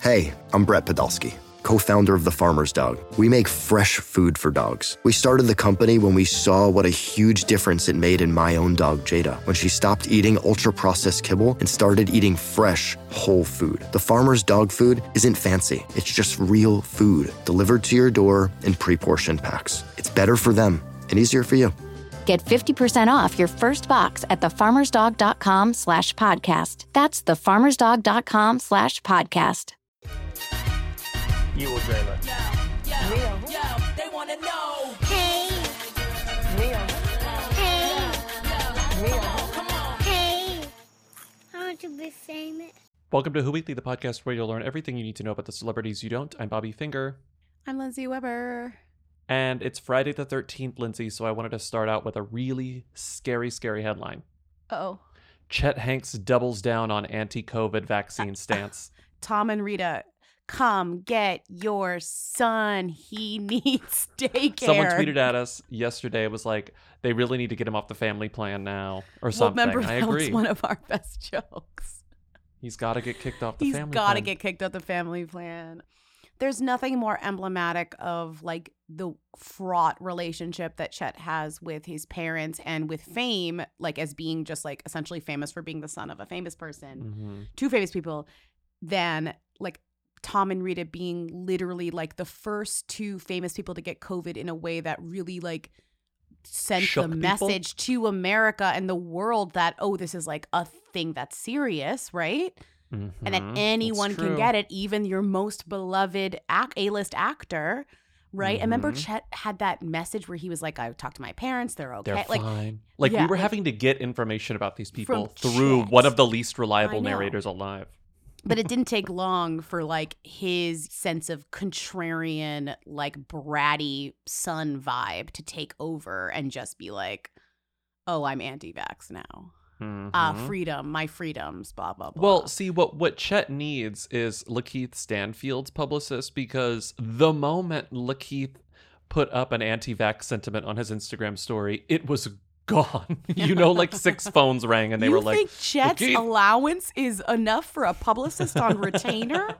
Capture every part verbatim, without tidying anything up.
Hey, I'm Brett Podolsky, co-founder of The Farmer's Dog. We make fresh food for dogs. We started the company when we saw what a huge difference it made in my own dog, Jada, when she stopped eating ultra-processed kibble and started eating fresh, whole food. The Farmer's Dog food isn't fancy. It's just real food delivered to your door in pre-portioned packs. It's better for them and easier for you. Get fifty percent off your first box at thefarmersdog.com slash podcast. That's thefarmersdog.com slash podcast. You or Jayla? Yo, yo, Real. yo, they wanna know. Hey, Real. hey, Real. Come on. hey. I want to be famous. Welcome to Who Weekly, the podcast where you'll learn everything you need to know about the celebrities you don't. I'm Bobby Finger. I'm Lindsay Weber. And it's Friday the thirteenth, Lindsay, so I wanted to start out with a really scary, scary headline. Uh-oh. Chet Hanks doubles down on anti-COVID vaccine stance. Tom and Rita, come get your son. He needs daycare. Someone tweeted at us yesterday, it was like, they really need to get him off the family plan now, or Well, something. remember, I that agree. was one of our best jokes. He's got to get kicked off the He's family got to plan. get kicked out the family plan. There's nothing more emblematic of like the fraught relationship that Chet has with his parents and with fame, like as being just like essentially famous for being the son of a famous person, Mhm. two famous people, than like Tom and Rita being literally like the first two famous people to get COVID in a way that really like sent Shook the people? message to America and the world that, oh, this is like a thing that's serious, right? And that Mhm. anyone That's can true. get it, even your most beloved ac- A-list actor, right? And remember Mhm. Chet had that message where he was like, I talked to my parents, they're okay. They're like, fine. Like, yeah, we were like- having to get information about these people From through Chet. one of the least reliable I know. narrators alive. But it didn't take long for like his sense of contrarian, like bratty son vibe to take over and just be like, oh, I'm anti-vax now. Uh, Mhm. freedom, my freedoms, blah, blah, blah. Well, see, what, what Chet needs is Lakeith Stanfield's publicist, because the moment Lakeith put up an anti-vax sentiment on his Instagram story, it was gone. You know, like six phones rang and they you were like, think Chet's "Lakeith." allowance is enough for a publicist on retainer?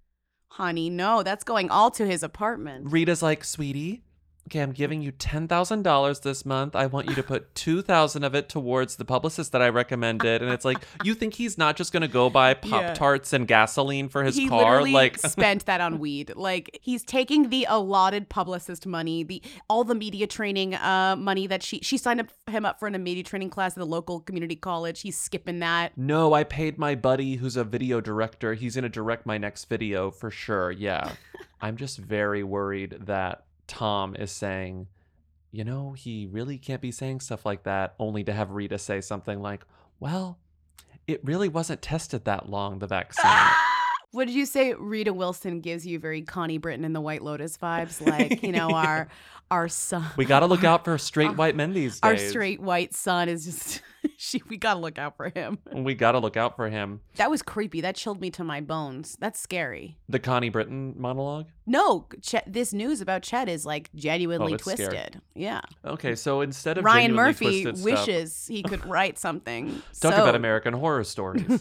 Honey, no, that's going all to his apartment. Rita's like, sweetie, okay, I'm giving you ten thousand dollars this month. I want you to put two thousand dollars of it towards the publicist that I recommended. And it's like, you think he's not just going to go buy Pop-Tarts and gasoline for his he car? literally Like, spent that on weed. Like, he's taking the allotted publicist money, the all the media training uh, money that she she signed up him up for in a media training class at the local community college. He's skipping that. no, I paid my buddy who's a video director. He's going to direct my next video for sure. Yeah. I'm just very worried that Tom is saying, you know, he really can't be saying stuff like that, only to have Rita say something like, well, it really wasn't tested that long, the vaccine. What did you say? Rita Wilson gives you very Connie Britton and the White Lotus vibes, like, you know, our our son. We got to look out for straight white men these days. Our straight white son is just she. We gotta look out for him. We got to look out for him. That was creepy. That chilled me to my bones. That's scary. The Connie Britton monologue? No, Chet, this news about Chet is like genuinely Oh, it's twisted. scary. Yeah. Okay, so instead of Ryan genuinely Murphy twisted wishes stuff, he could write something. talk so, about American Horror Stories.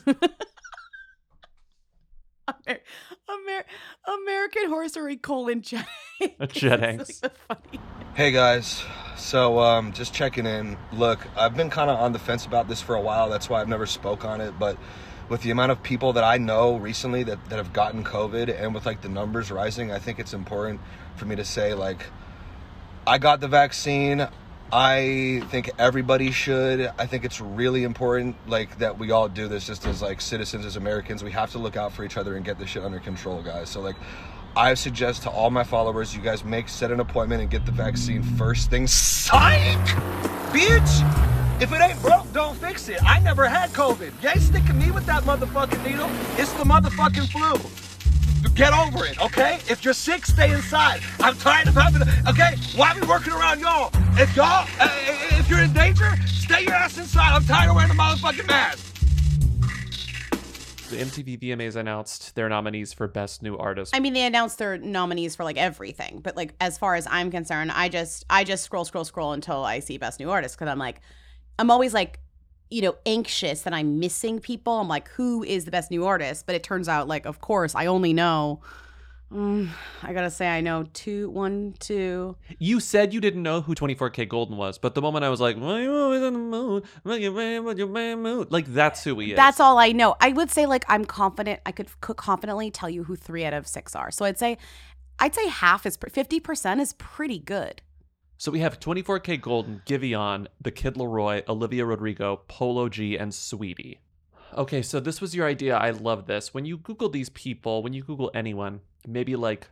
Amer- Amer- American Horror Story colon Chet. Chet Hanks. It's like the funny. Hey guys, so um, just checking in. Look, I've been kind of on the fence about this for a while. That's why I've never spoke on it. But with the amount of people that I know recently that, that have gotten COVID, and with like the numbers rising, I think it's important for me to say, like, I got the vaccine. I think everybody should. I think it's really important, like, that we all do this just as like citizens, as Americans. We have to look out for each other and get this shit under control, guys. So like, I suggest to all my followers, you guys make set an appointment and get the vaccine first thing. Psych, bitch. If it ain't broke, don't fix it. I never had COVID. You ain't sticking me with that motherfucking needle. It's the motherfucking flu. Get over it, okay? If you're sick, stay inside. I'm tired of having to, okay? Why are we working around y'all? If y'all, uh, if you're in danger, stay your ass inside. I'm tired of wearing a motherfucking mask. The M T V V M As announced their nominees for Best New Artist. I mean, they announced their nominees for like everything, but like as far as I'm concerned, I just I just scroll, scroll, scroll until I see Best New Artist because I'm like, I'm always like, you know, anxious that I'm missing people. I'm like, who is the best new artist? But it turns out, like, of course, I only know, um, I gotta say, I know two, one, two. You said you didn't know who twenty-four K Golden was, but the moment I was like, "Why you always in the mood? Why you bad- why you bad mood?" Like, that's who he is. That's all I know. I would say, like, I'm confident. I could, could confidently tell you who three out of six are. So I'd say, I'd say half is, fifty percent is pretty good. So we have twenty-four K Golden, Giveon, The Kid Laroi, Olivia Rodrigo, Polo G, and Sweetie. Okay, so this was your idea. I love this. When you Google these people, when you Google anyone, maybe like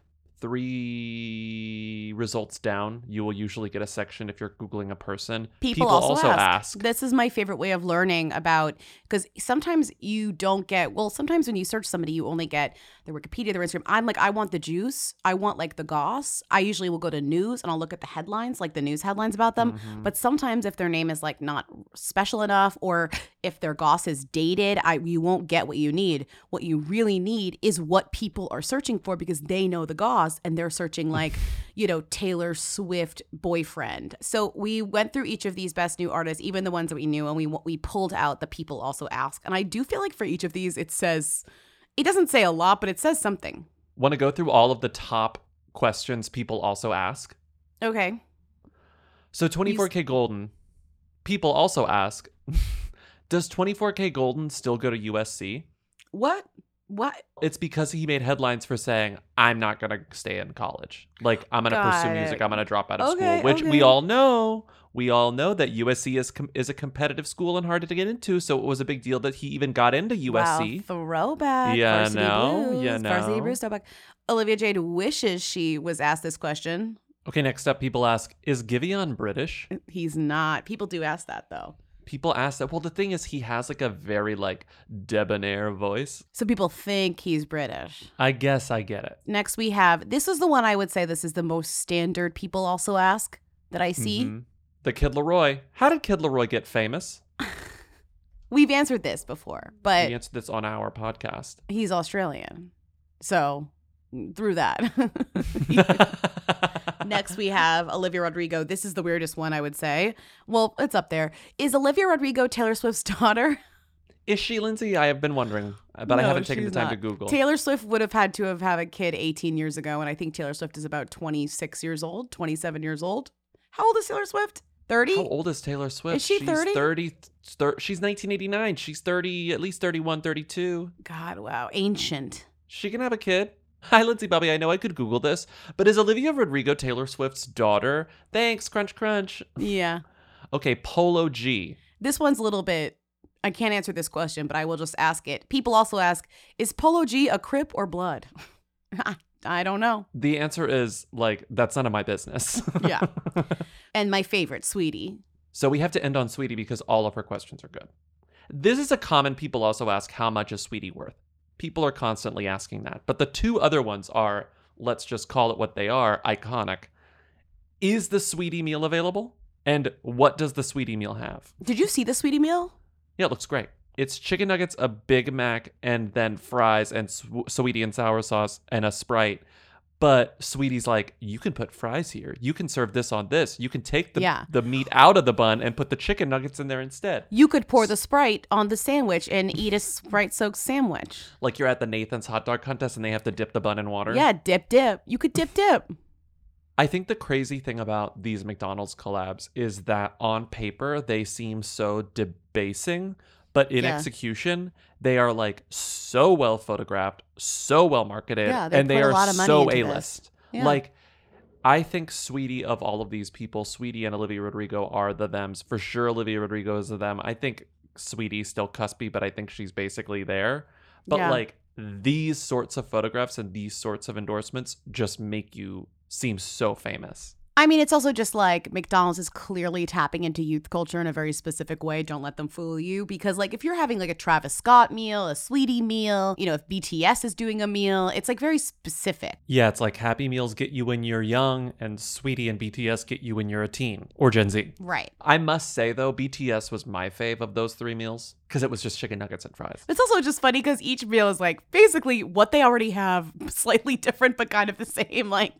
three results down, you will usually get a section if you're Googling a person. People, also, ask. This is my favorite way of learning about, because sometimes you don't get, well, sometimes when you search somebody, you only get their Wikipedia, their Instagram. I'm like, I want the juice. I want like the goss. I usually will go to news and I'll look at the headlines, like the news headlines about them. Mm-hmm. But sometimes if their name is like not special enough, or if their goss is dated, I you won't get what you need. What you really need is what people are searching for, because they know the goss and they're searching like, you know, Taylor Swift boyfriend. So we went through each of these best new artists, even the ones that we knew, and we we pulled out the people also ask. And I do feel like for each of these, it says, it doesn't say a lot, but it says something. Want to go through all of the top questions people also ask? Okay. So twenty-four K Golden, people also ask, does twenty-four K Golden still go to U S C? What? What? It's because he made headlines for saying, I'm not going to stay in college. Like, I'm going to pursue Got music. it. I'm going to drop out of Okay, school, which okay. we all know. We all know that U S C is com- is a competitive school and hard to get into. So it was a big deal that he even got into U S C. Wow, throwback. Yeah, Varsity no, Blues, yeah, Varsity no. Blues, throwback. Olivia Jade wishes she was asked this question. Okay, next up, people ask, is Giveon British? He's not. People do ask that, though. People ask that. Well, the thing is, he has like a very like debonair voice. So people think he's British. I guess I get it. Next, we have, this is the one I would say this is the most standard people also ask that I see. Mhm. The Kid Laroi. How did Kid Laroi get famous? We've answered this before, but We answered this on our podcast. he's Australian. So through that. Next, we have Olivia Rodrigo. This is the weirdest one, I would say. Well, it's up there. Is Olivia Rodrigo Taylor Swift's daughter? Is she, Lindsay? I have been wondering, but I No, haven't taken the she's time not. to Google. Taylor Swift would have had to have had a kid eighteen years ago, and I think Taylor Swift is about twenty-six years old, twenty-seven years old. How old is Taylor Swift? thirty? How old is Taylor Swift? Is she She's thirty? thirty. thir- she's nineteen eighty-nine. She's thirty, at least thirty-one, thirty-two. God, wow. Ancient. She can have a kid. Hi, Lindsay Bobby. I know I could Google this, but is Olivia Rodrigo Taylor Swift's daughter? Thanks, crunch, crunch. Yeah. Okay, Polo G. This one's a little bit, I can't answer this question, but I will just ask it. People also ask, is Polo G a Crip or Blood? I don't know. The answer is, like, that's none of my business. Yeah. And my favorite, Sweetie. So we have to end on Sweetie because all of her questions are good. This is a common people also ask, how much is Sweetie worth? People are constantly asking that. But the two other ones are, let's just call it what they are, iconic. Is the Sweetie meal available? And what does the Sweetie meal have? Did you see the Sweetie meal? Yeah, it looks great. It's chicken nuggets, a Big Mac, and then fries and sw- Sweetie and sour sauce and a Sprite. But Sweetie's like, you can put fries here. You can serve this on this. You can take the, Yeah. the meat out of the bun and put the chicken nuggets in there instead. You could pour the Sprite on the sandwich and eat a Sprite-soaked sandwich. Like you're at the Nathan's hot dog contest and they have to dip the bun in water. Yeah, dip, dip. You could dip, dip. I think the crazy thing about these McDonald's collabs is that on paper, they seem so debasing, but in Yeah. execution, they are like so well photographed, so well marketed, Yeah, they and they put a are lot of money so into this. A-list. Yeah. Like, I think Sweetie of all of these people, Sweetie and Olivia Rodrigo are the thems. For sure, Olivia Rodrigo is the them. I think Sweetie's still cuspy, but I think she's basically there. But Yeah. like these sorts of photographs and these sorts of endorsements just make you seem so famous. I mean, it's also just like McDonald's is clearly tapping into youth culture in a very specific way. Don't let them fool you. Because, like, if you're having like a Travis Scott meal, a Sweetie meal, you know, if B T S is doing a meal, it's like very specific. Yeah, it's like Happy Meals get you when you're young, and Sweetie and B T S get you when you're a teen or Gen Z. Right. I must say, though, B T S was my fave of those three meals because it was just chicken nuggets and fries. It's also just funny because each meal is like basically what they already have, slightly different, but kind of the same. Like,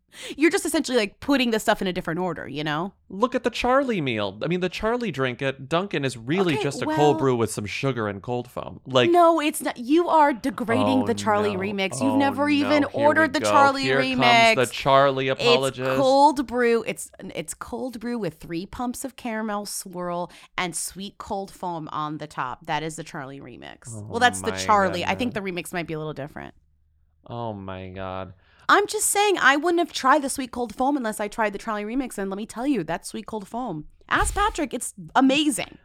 You're just essentially like putting the stuff in a different order, you know? Look at the Charlie meal. I mean, the Charlie drink at Dunkin' is really Okay, just a well- cold brew with some sugar and cold foam. Like, No, it's not. You are degrading oh, the Charlie no. remix. You've Oh, never no. even Here we ordered the go. Charlie Here remix. comes the Charlie apologist. It's cold brew. It's it's cold brew with three pumps of caramel swirl and sweet cold foam on the top. That is the Charlie remix. Oh, well, that's the my Charlie. I think the goodness. remix might be a little different. Oh my God. I'm just saying I wouldn't have tried the sweet cold foam unless I tried the Charlie remix. And let me tell you, that sweet cold foam. Ask Patrick. It's amazing.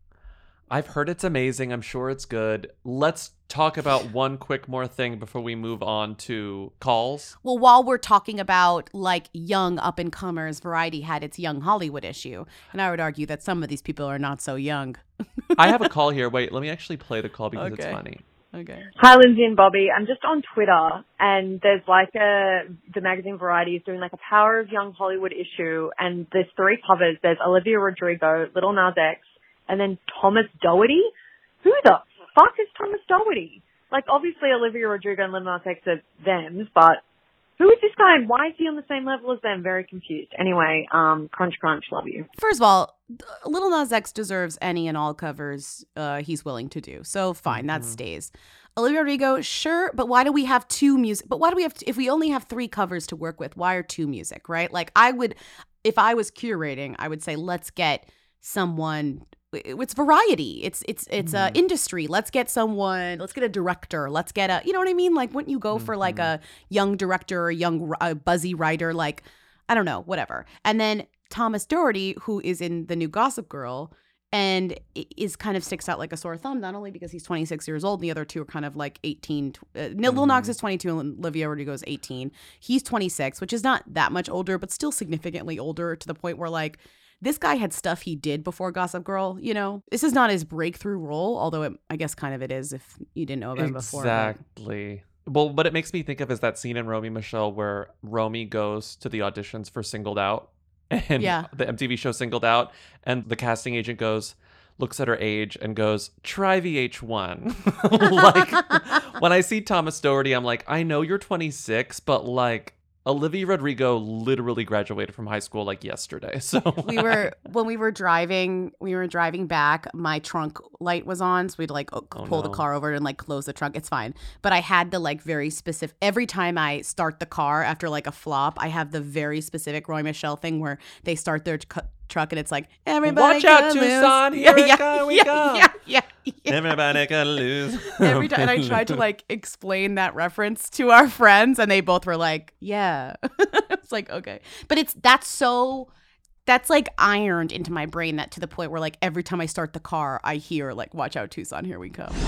I've heard it's amazing. I'm sure it's good. Let's talk about one quick more thing before we move on to calls. Well, while we're talking about like young up and comers, Variety had its Young Hollywood issue. And I would argue that some of these people are not so young. I have a call here. Wait, let me actually play the call because it's Okay. funny. Okay. Hi, Lindsay and Bobby. I'm just on Twitter, and there's like a, the magazine Variety is doing like a Power of Young Hollywood issue, and there's three covers. There's Olivia Rodrigo, Little Nas X, and then Thomas Doherty. Who the fuck is Thomas Doherty? Like, obviously Olivia Rodrigo and Little Nas X are them, but who is this guy and why is he on the same level as them? Very confused. Anyway, um, crunch, crunch, love you. First of all, Little Nas X deserves any and all covers uh, he's willing to do. So fine, that stays. Olivia Rodrigo, sure, but why do we have two music? But why do we have, t- if we only have three covers to work with, why are two music, right? Like I would, if I was curating, I would say, let's get someone, it's variety. It's, it's, it's a industry. Let's get someone, let's get a director. Let's get a, you know what I mean? Like wouldn't you go for like a young director or a young uh, buzzy writer? Like, I don't know, whatever. And then Thomas Doherty, who is in the new Gossip Girl and is kind of sticks out like a sore thumb, not only because he's twenty-six years old, and the other two are kind of like eighteen. Uh, Lil Nas is twenty-two and Olivia Rodrigo is eighteen. He's twenty-six, which is not that much older, but still significantly older to the point where like this guy had stuff he did before Gossip Girl, you know? This is not his breakthrough role, although it, I guess kind of it is if you didn't know about him before. but- Exactly. Well, what it makes me think of is that scene in Romy Michelle where Romy goes to the auditions for Singled Out and Yeah. the M T V show Singled Out, and the casting agent goes, looks at her age and goes, try V H one. Like, when I see Thomas Doherty, I'm like, I know you're twenty-six, but like, Olivia Rodrigo literally graduated from high school like yesterday. So we were when we were driving we were driving back, my trunk light was on, so we'd like o- Oh, pull the no. car over and like close the trunk. It's fine, but I had the like very specific, every time I start the car after like a flop, I have the very specific Roy Michelle thing where they start their cu- truck and it's like, everybody Watch out, gonna lose. Tucson, yeah, here we yeah, go, we yeah, go. yeah, yeah, yeah. everybody gonna lose. Every time, and I tried to like explain that reference to our friends, and they both were like, "Yeah." It's like, okay, but it's that's so that's like ironed into my brain that to the point where like every time I start the car, I hear like, "Watch out, Tucson, here we come."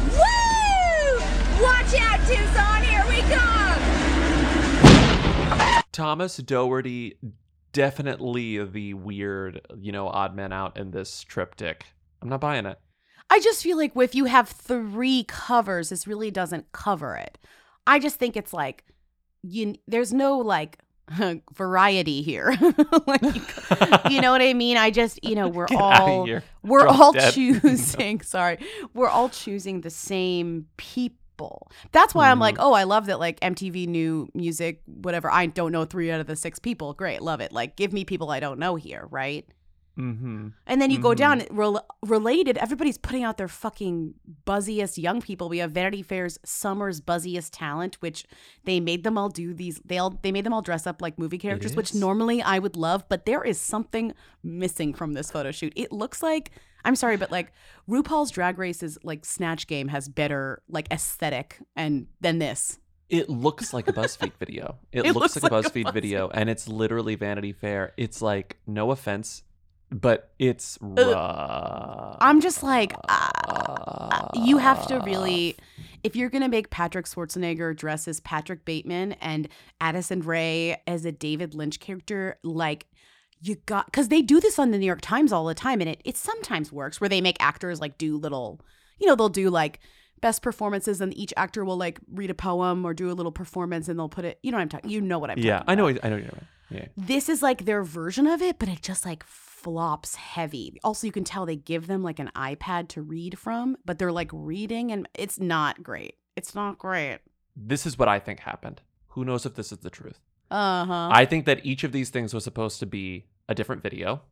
Woo! Watch out, Tucson, here we come! Thomas Doherty, definitely the weird, you know, odd man out in this triptych. I'm not buying it. I just feel like if you have three covers, this really doesn't cover it. I just think it's like you. There's no like variety here. Like, you, you know what I mean? I just, you know, we're Get outta all here. we're Drop all dead. choosing. Sorry, we're all choosing the same people. That's why I'm like, Mm-hmm. oh, I love that. Like M T V new music, whatever. I don't know three out of the six people. Great, love it. Like, give me people I don't know here, right? Mm-hmm. And then you go Mhm. down rel- related. Everybody's putting out their fucking buzziest young people. We have Vanity Fair's Summer's buzziest talent, which they made them all do these. They all they made them all dress up like movie characters, which is. normally I would love. But there is something missing from this photo shoot. It looks like, I'm sorry, but like RuPaul's Drag Race's like Snatch Game has better like aesthetic and than this. It looks like a BuzzFeed video. It, It looks, looks like, like a a BuzzFeed video, and it's literally Vanity Fair. It's like, no offense, but it's rough. I'm just like, uh, you have to really, if you're going to make Patrick Schwarzenegger dress as Patrick Bateman and Addison Rae as a David Lynch character, like, you got, because they do this on the New York Times all the time, and it, it sometimes works where they make actors like do little, you know, they'll do like best performances, and each actor will like read a poem or do a little performance, and they'll put it, you know what I'm talking, you know what I'm Yeah, talking I know. about. I know. You're right. Yeah. This is like their version of it, but it just like flops heavy. Also, you can tell they give them like an iPad to read from, but they're like reading, and it's not great. It's not great. This is what I think happened. Who knows if this is the truth? Uh-huh. I think that each of these things was supposed to be a different video.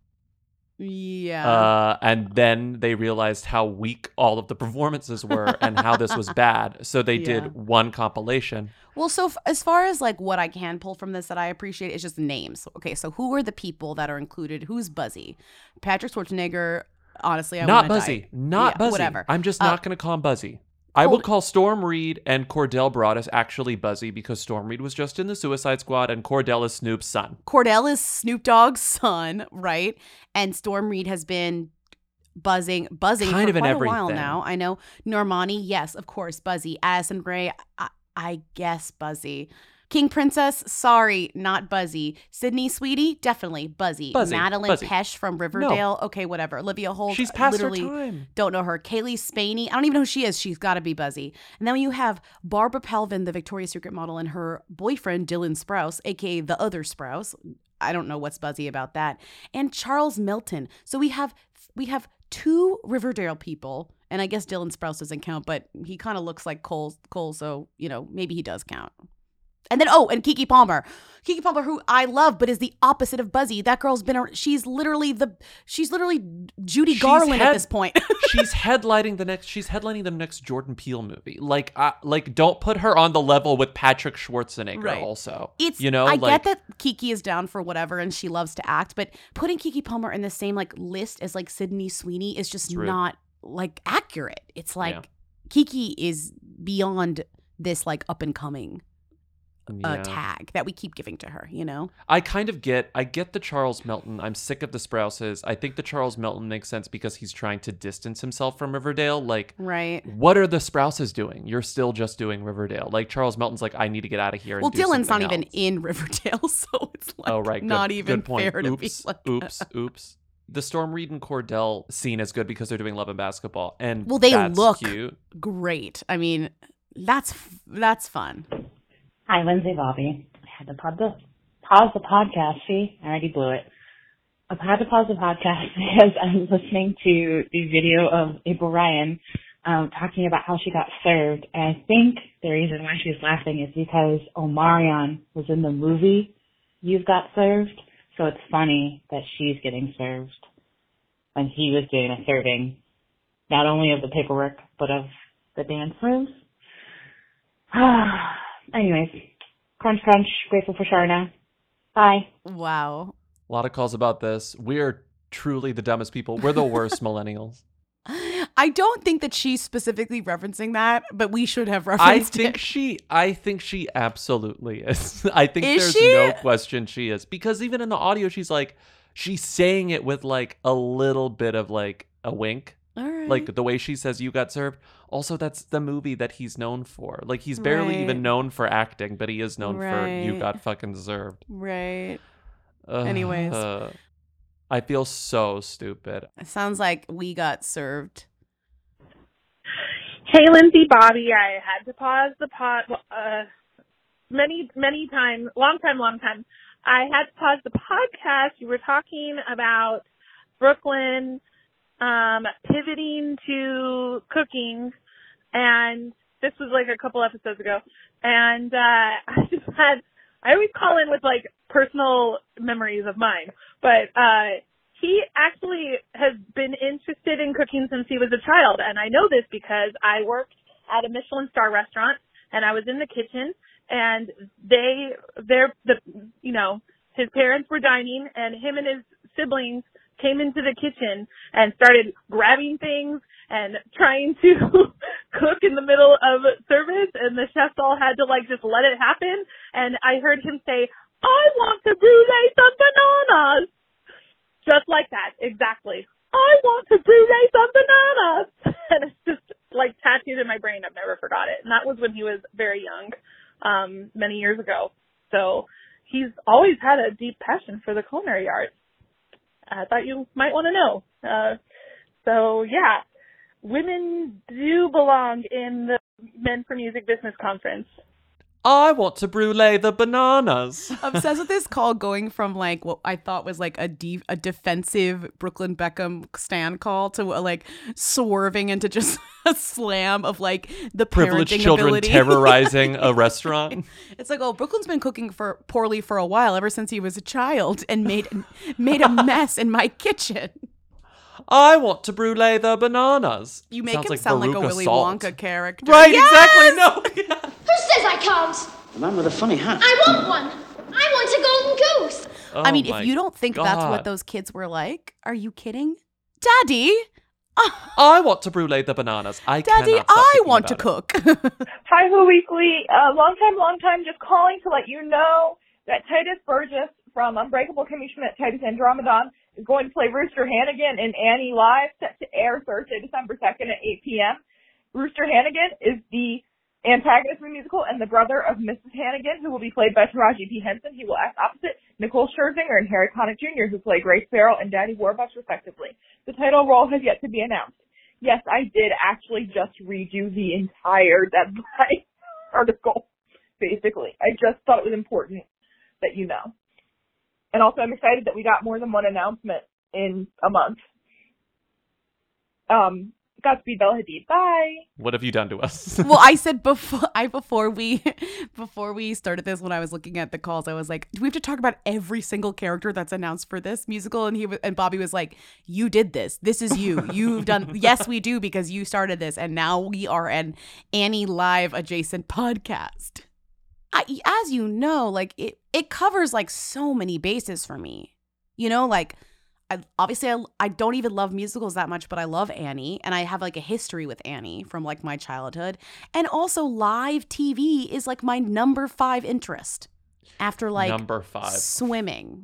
Yeah. Uh, and then they realized how weak all of the performances were and how this was bad. So they Yeah. did one compilation. Well, so f- as far as like what I can pull from this that I appreciate is just names. Okay, so who are the people that are included? Who's Buzzy? Patrick Schwarzenegger. Honestly, I Not wanna Buzzy. die. Not Yeah, Buzzy. Whatever. I'm just Uh, not going to call him Buzzy. I will Hold- call Storm Reed and Cordell Broadus actually Buzzy because Storm Reed was just in the Suicide Squad and Cordell is Snoop's son. Cordell is Snoop Dogg's son, right? And Storm Reed has been buzzing, buzzing Kind for of in quite a while everything. now. I know. Normani, yes, of course, Buzzy. Addison Rae, I, I guess Buzzy. King Princess, sorry, not Buzzy. Sydney Sweetie, definitely Buzzy. Buzzy, Madeline Buzzy. Pesh from Riverdale, okay, whatever. Olivia Holt, She's past her literally time. don't know her. Kaylee Spaney, I don't even know who she is. She's got to be Buzzy. And then you have Barbara Pelvin, the Victoria's Secret model, and her boyfriend Dylan Sprouse, aka the other Sprouse. I don't know what's Buzzy about that. And Charles Melton. So we have we have two Riverdale people, and I guess Dylan Sprouse doesn't count, but he kind of looks like Cole, Cole, so you know maybe he does count. And then, oh, and Keke Palmer. Keke Palmer, who I love, but is the opposite of Buzzy. That girl's been, a, she's literally the, she's literally Judy She's Garland head- at this point. she's headlining the next, she's headlining the next Jordan Peele movie. Like, uh, like don't put her on the level with Patrick Schwarzenegger Right. also. It's, you know, I like, get that Keke is down for whatever and she loves to act, but putting Keke Palmer in the same like list as like Sydney Sweeney is just rude. not like accurate. It's like Yeah. Keke is beyond this like up and coming uh, yeah. tag that we keep giving to her, you know? I kind of get, I get the Charles Melton. I'm sick of the Sprouses. I think the Charles Melton makes sense because he's trying to distance himself from Riverdale. Like, Right. what are the Sprouses doing? You're still just doing Riverdale. Like, Charles Melton's like, I need to get out of here. And Well, do Dylan's not something even else. in Riverdale, so it's like Oh, right. Good, not even good point. fair to be oops, like oops, oops. The Storm Reed and Cordell scene is good because they're doing Love and Basketball, and Well, they that's look cute. great. I mean, that's that's fun. Hi, Lindsay Bobby. I had to pause the, pause the podcast. See, I already blew it. I had to pause the podcast because I'm listening to the video of April Ryan um, talking about how she got served. And I think the reason why she's laughing is because Omarion was in the movie You've Got Served. So it's funny that she's getting served when he was doing a serving, not only of the paperwork, but of the dance moves. Anyways, crunch, crunch. Grateful for Sharna. Bye. Wow. A lot of calls about this. We're truly the dumbest people. We're the worst millennials. I don't think that she's specifically referencing that, but we should have I referenced think it. she I think she absolutely is. I think Is there's she? no question she is. Because even in the audio she's like she's saying it with like a little bit of like a wink. All right. Like the way she says you got served. Also, that's the movie that he's known for. Like he's barely Right. even known for acting, but he is known for you Right. got fucking served. Right. Ugh, Anyways. uh, I feel so stupid. It sounds like we got served. Hey, Lindsay, Bobby, I had to pause the pod uh, many, many times, long time, long time. I had to pause the podcast. You were talking about Brooklyn um, pivoting to cooking, and this was like a couple episodes ago. And uh, I just had, I always call in with like personal memories of mine, but uh, he actually has been interested in cooking since he was a child. And I know this because I worked at a Michelin star restaurant and I was in the kitchen and they, they're the, you know, his parents were dining and him and his siblings came into the kitchen and started grabbing things and trying to cook in the middle of service. And the chefs all had to like just let it happen. And I heard him say, I want to brulee some bananas. Just like that, exactly. I want to brulee some bananas. And it's just like tattooed in my brain. I've never forgot it. And that was when he was very young, um, many years ago. So he's always had a deep passion for the culinary arts. I thought you might want to know. Uh, so yeah, women do belong in the Men for Music Business Conference. I want to brulee the bananas. Obsessed with this call going from like what I thought was like a de- a defensive Brooklyn Beckham stan call to a, like swerving into just a slam of like the Privileged parenting children ability. terrorizing a restaurant. It's like, oh, Brooklyn's been cooking for poorly for a while, ever since he was a child, and made made a mess in my kitchen. I want to brulee the bananas. You make Sounds him like sound like a Veruca Willy Salt. Wonka character. Right, Yes! exactly. No. Who says I can't? The man with a funny hat. I want one. I want a golden goose. Oh I mean, my if you don't think that's what God. those kids were like, are you kidding? Daddy, I want to brulee the bananas. I Daddy, cannot stop I thinking want to about cook. Hi, Who Weekly. Uh, long time, long time. Just calling to let you know that Titus Burgess from Unbreakable Kimmy Schmidt, Titus Andromedon, is going to play Rooster Hannigan in Annie Live, set to air Thursday, December second at eight p.m. Rooster Hannigan is the antagonist of the musical and the brother of Missus Hannigan, who will be played by Taraji P. Henson. He will act opposite Nicole Scherzinger and Harry Connick Junior, who play Grace Farrell and Daddy Warbucks, respectively. The title role has yet to be announced. Yes, I did actually just redo the entire Deadline article, basically. I just thought it was important that you know. And also, I'm excited that we got more than one announcement in a month. Um, Godspeed, Bella Hadid. Bye. What have you done to us? Well, I said before I before we before we started this, when I was looking at the calls, I was like, do we have to talk about every single character that's announced for this musical? And he w- and Bobby was like, you did this. This is you. You've done. Yes, we do, because you started this, and now we are an Annie Live adjacent podcast. I, as you know, like it it covers like so many bases for me. You know, like. I, obviously, I, I don't even love musicals that much, but I love Annie, and I have like a history with Annie from like my childhood. And also, live T V is like my number five interest after like Number five. swimming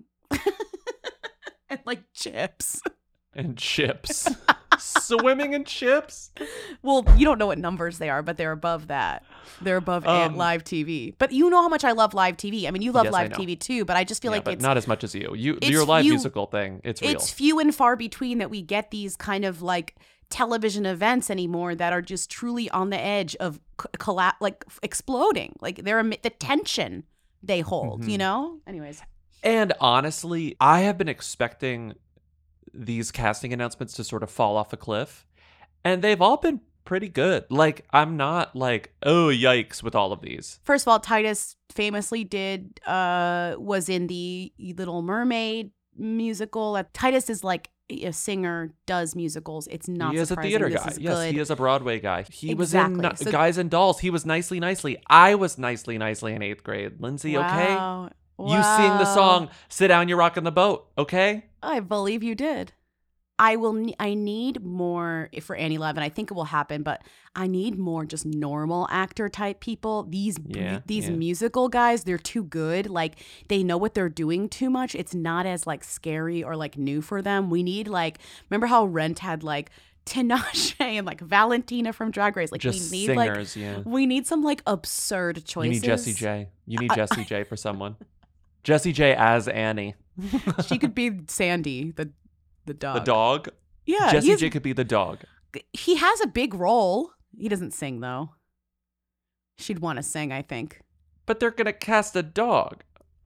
and like chips. And chips. Swimming and chips? Well, you don't know what numbers they are, but they're above that. They're above Um, Ant live T V. But you know how much I love live T V. I mean, you love Yes, I live know. T V too, but I just feel Yeah, like but it's not as much as you. You it's your live few- musical thing. It's real. It's few and far between that we get these kind of like television events anymore that are just truly on the edge of c- colla- like f- exploding. Like they're am- the tension they hold, Mhm. you know? Anyways. And honestly, I have been expecting these casting announcements to sort of fall off a cliff, and they've all been pretty good. Like, I'm not like, oh, yikes with all of these. First of all, Titus famously did uh was in the Little Mermaid musical. Uh, Titus is like a singer, does musicals. It's not he is a surprising. theater This guy. is Yes, good. he is a Broadway guy. He was Exactly. in So- Guys and Dolls. He was Nicely Nicely. I was Nicely Nicely in eighth grade. Lindsay, okay? Wow. You sing the Wow. song, Sit Down, You're Rocking the Boat, okay? I believe you did. I will. ne- I need more for Annie Live, and I think it will happen. But I need more just normal actor type people. These Yeah, these yeah. musical guys, they're too good. Like they know what they're doing too much. It's not as like scary or like new for them. We need like remember how Rent had like Tinashe and like Valentina from Drag Race. Like Just we need singers, like yeah. we need some like absurd choices. You need Jessie J. You need I- Jessie J for someone. Jessie J as Annie. She could be Sandy, the the dog. The dog? Yeah, Jessie he's- J could be the dog. He has a big role. He doesn't sing though. She'd want to sing, I think. But they're going to cast a dog.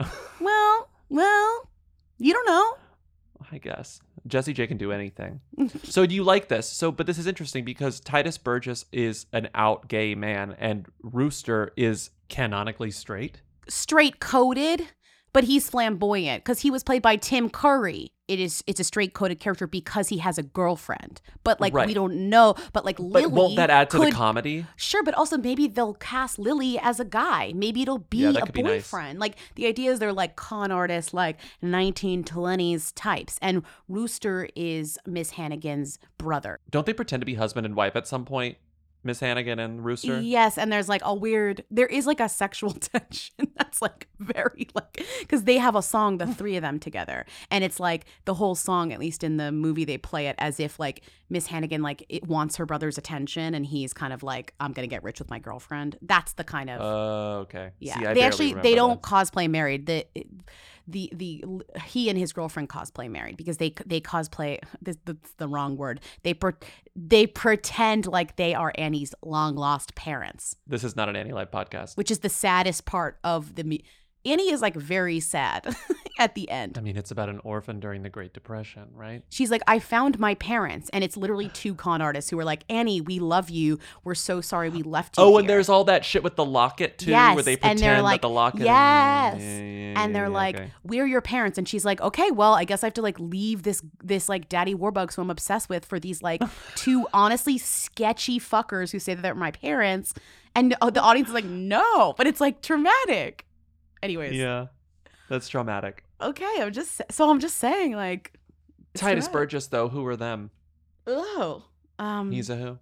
Well, well, you don't know. I guess. Jessie J can do anything. So do you like this? So, but this is interesting because Titus Burgess is an out gay man and Rooster is canonically straight. Straight coded, but he's flamboyant because he was played by Tim Curry. It is it's a straight coded character because he has a girlfriend. But like Right. we don't know. But like Lily, But won't that add to the could- comedy? Sure, but also maybe they'll cast Lily as a guy. Maybe it'll be Yeah, that a could be nice. boyfriend. Like the idea is they're like con artists, like nineteen twenties types, and Rooster is Miss Hannigan's brother. Don't they pretend to be husband and wife at some point? Miss Hannigan and Rooster? Yes, and there's like a weird, there is like a sexual tension that's like very like, because they have a song, the three of them together. And it's like the whole song, at least in the movie, they play it as if like Miss Hannigan like it wants her brother's attention. And he's kind of like, I'm going to get rich with my girlfriend. That's the kind of, Oh, okay. yeah. See, I they barely actually, remember they don't that. cosplay married. The, the the he and his girlfriend cosplay married because they they cosplay this that's the wrong word. They per, they pretend like they are Annie's long lost parents. This is not an Annie Live podcast. Which is the saddest part of the me- Annie is like very sad at the end. I mean, it's about an orphan during the Great Depression, right? She's like, I found my parents. And it's literally two con artists who are like, Annie, we love you. We're so sorry we left you Oh, here. and there's all that shit with the locket, too, yes. where they and pretend they're like, that the locket... Yes. Yeah, yeah, yeah, and they're yeah, like, okay. we're your parents. And she's like, okay, well, I guess I have to like leave this, this like daddy warbucks who I'm obsessed with for these like two honestly sketchy fuckers who say that they're my parents. And uh, the audience is like, no, but it's like traumatic. Anyways. Yeah, that's traumatic. Okay, I'm just so I'm just saying, like Titus traumatic. Burgess, though, who are them? Oh, um, He's a who?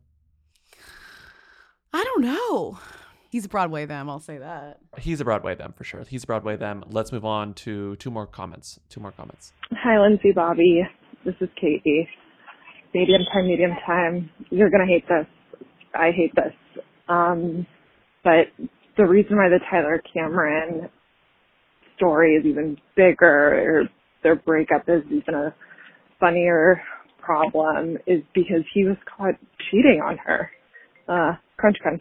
I don't know. He's a Broadway them. I'll say that. He's a Broadway them for sure. He's a Broadway them. Let's move on to two more comments. Two more comments. Hi, Lindsay, Bobby. This is Katie. Medium time, medium time. You're gonna hate this. I hate this. Um, but the reason why the Tyler Cameron story is even bigger, or their breakup is even a funnier problem, is because he was caught cheating on her. Uh, crunch, crunch.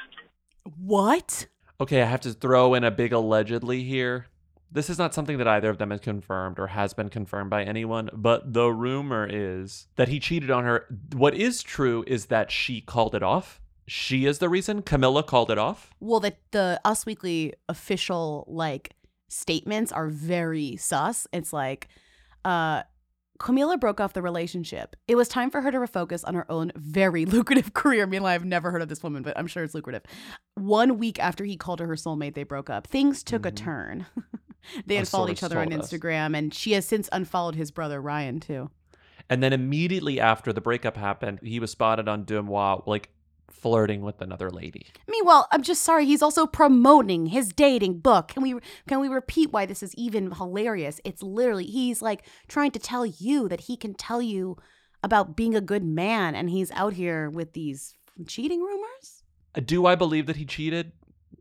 What? Okay, I have to throw in a big allegedly here. This is not something that either of them has confirmed or has been confirmed by anyone, but the rumor is that he cheated on her. What is true is that she called it off. She is the reason. Camilla called it off. Well, the the Us Weekly official like statements are very sus. It's like, uh, Camila broke off the relationship. It was time for her to refocus on her own very lucrative career. Meanwhile, I've never heard of this woman, but I'm sure it's lucrative. One week after he called her her soulmate, they broke up. Things took mm-hmm. a turn. They A unfollowed source each other on told us. Instagram, and she has since unfollowed his brother, Ryan, too. And then immediately after the breakup happened, he was spotted on Deux Moi, like, flirting with another lady. Meanwhile, I'm just sorry, he's also promoting his dating book. Can we can we repeat why this is even hilarious? It's literally, he's like trying to tell you that he can tell you about being a good man, and he's out here with these cheating rumors? Do I believe that he cheated?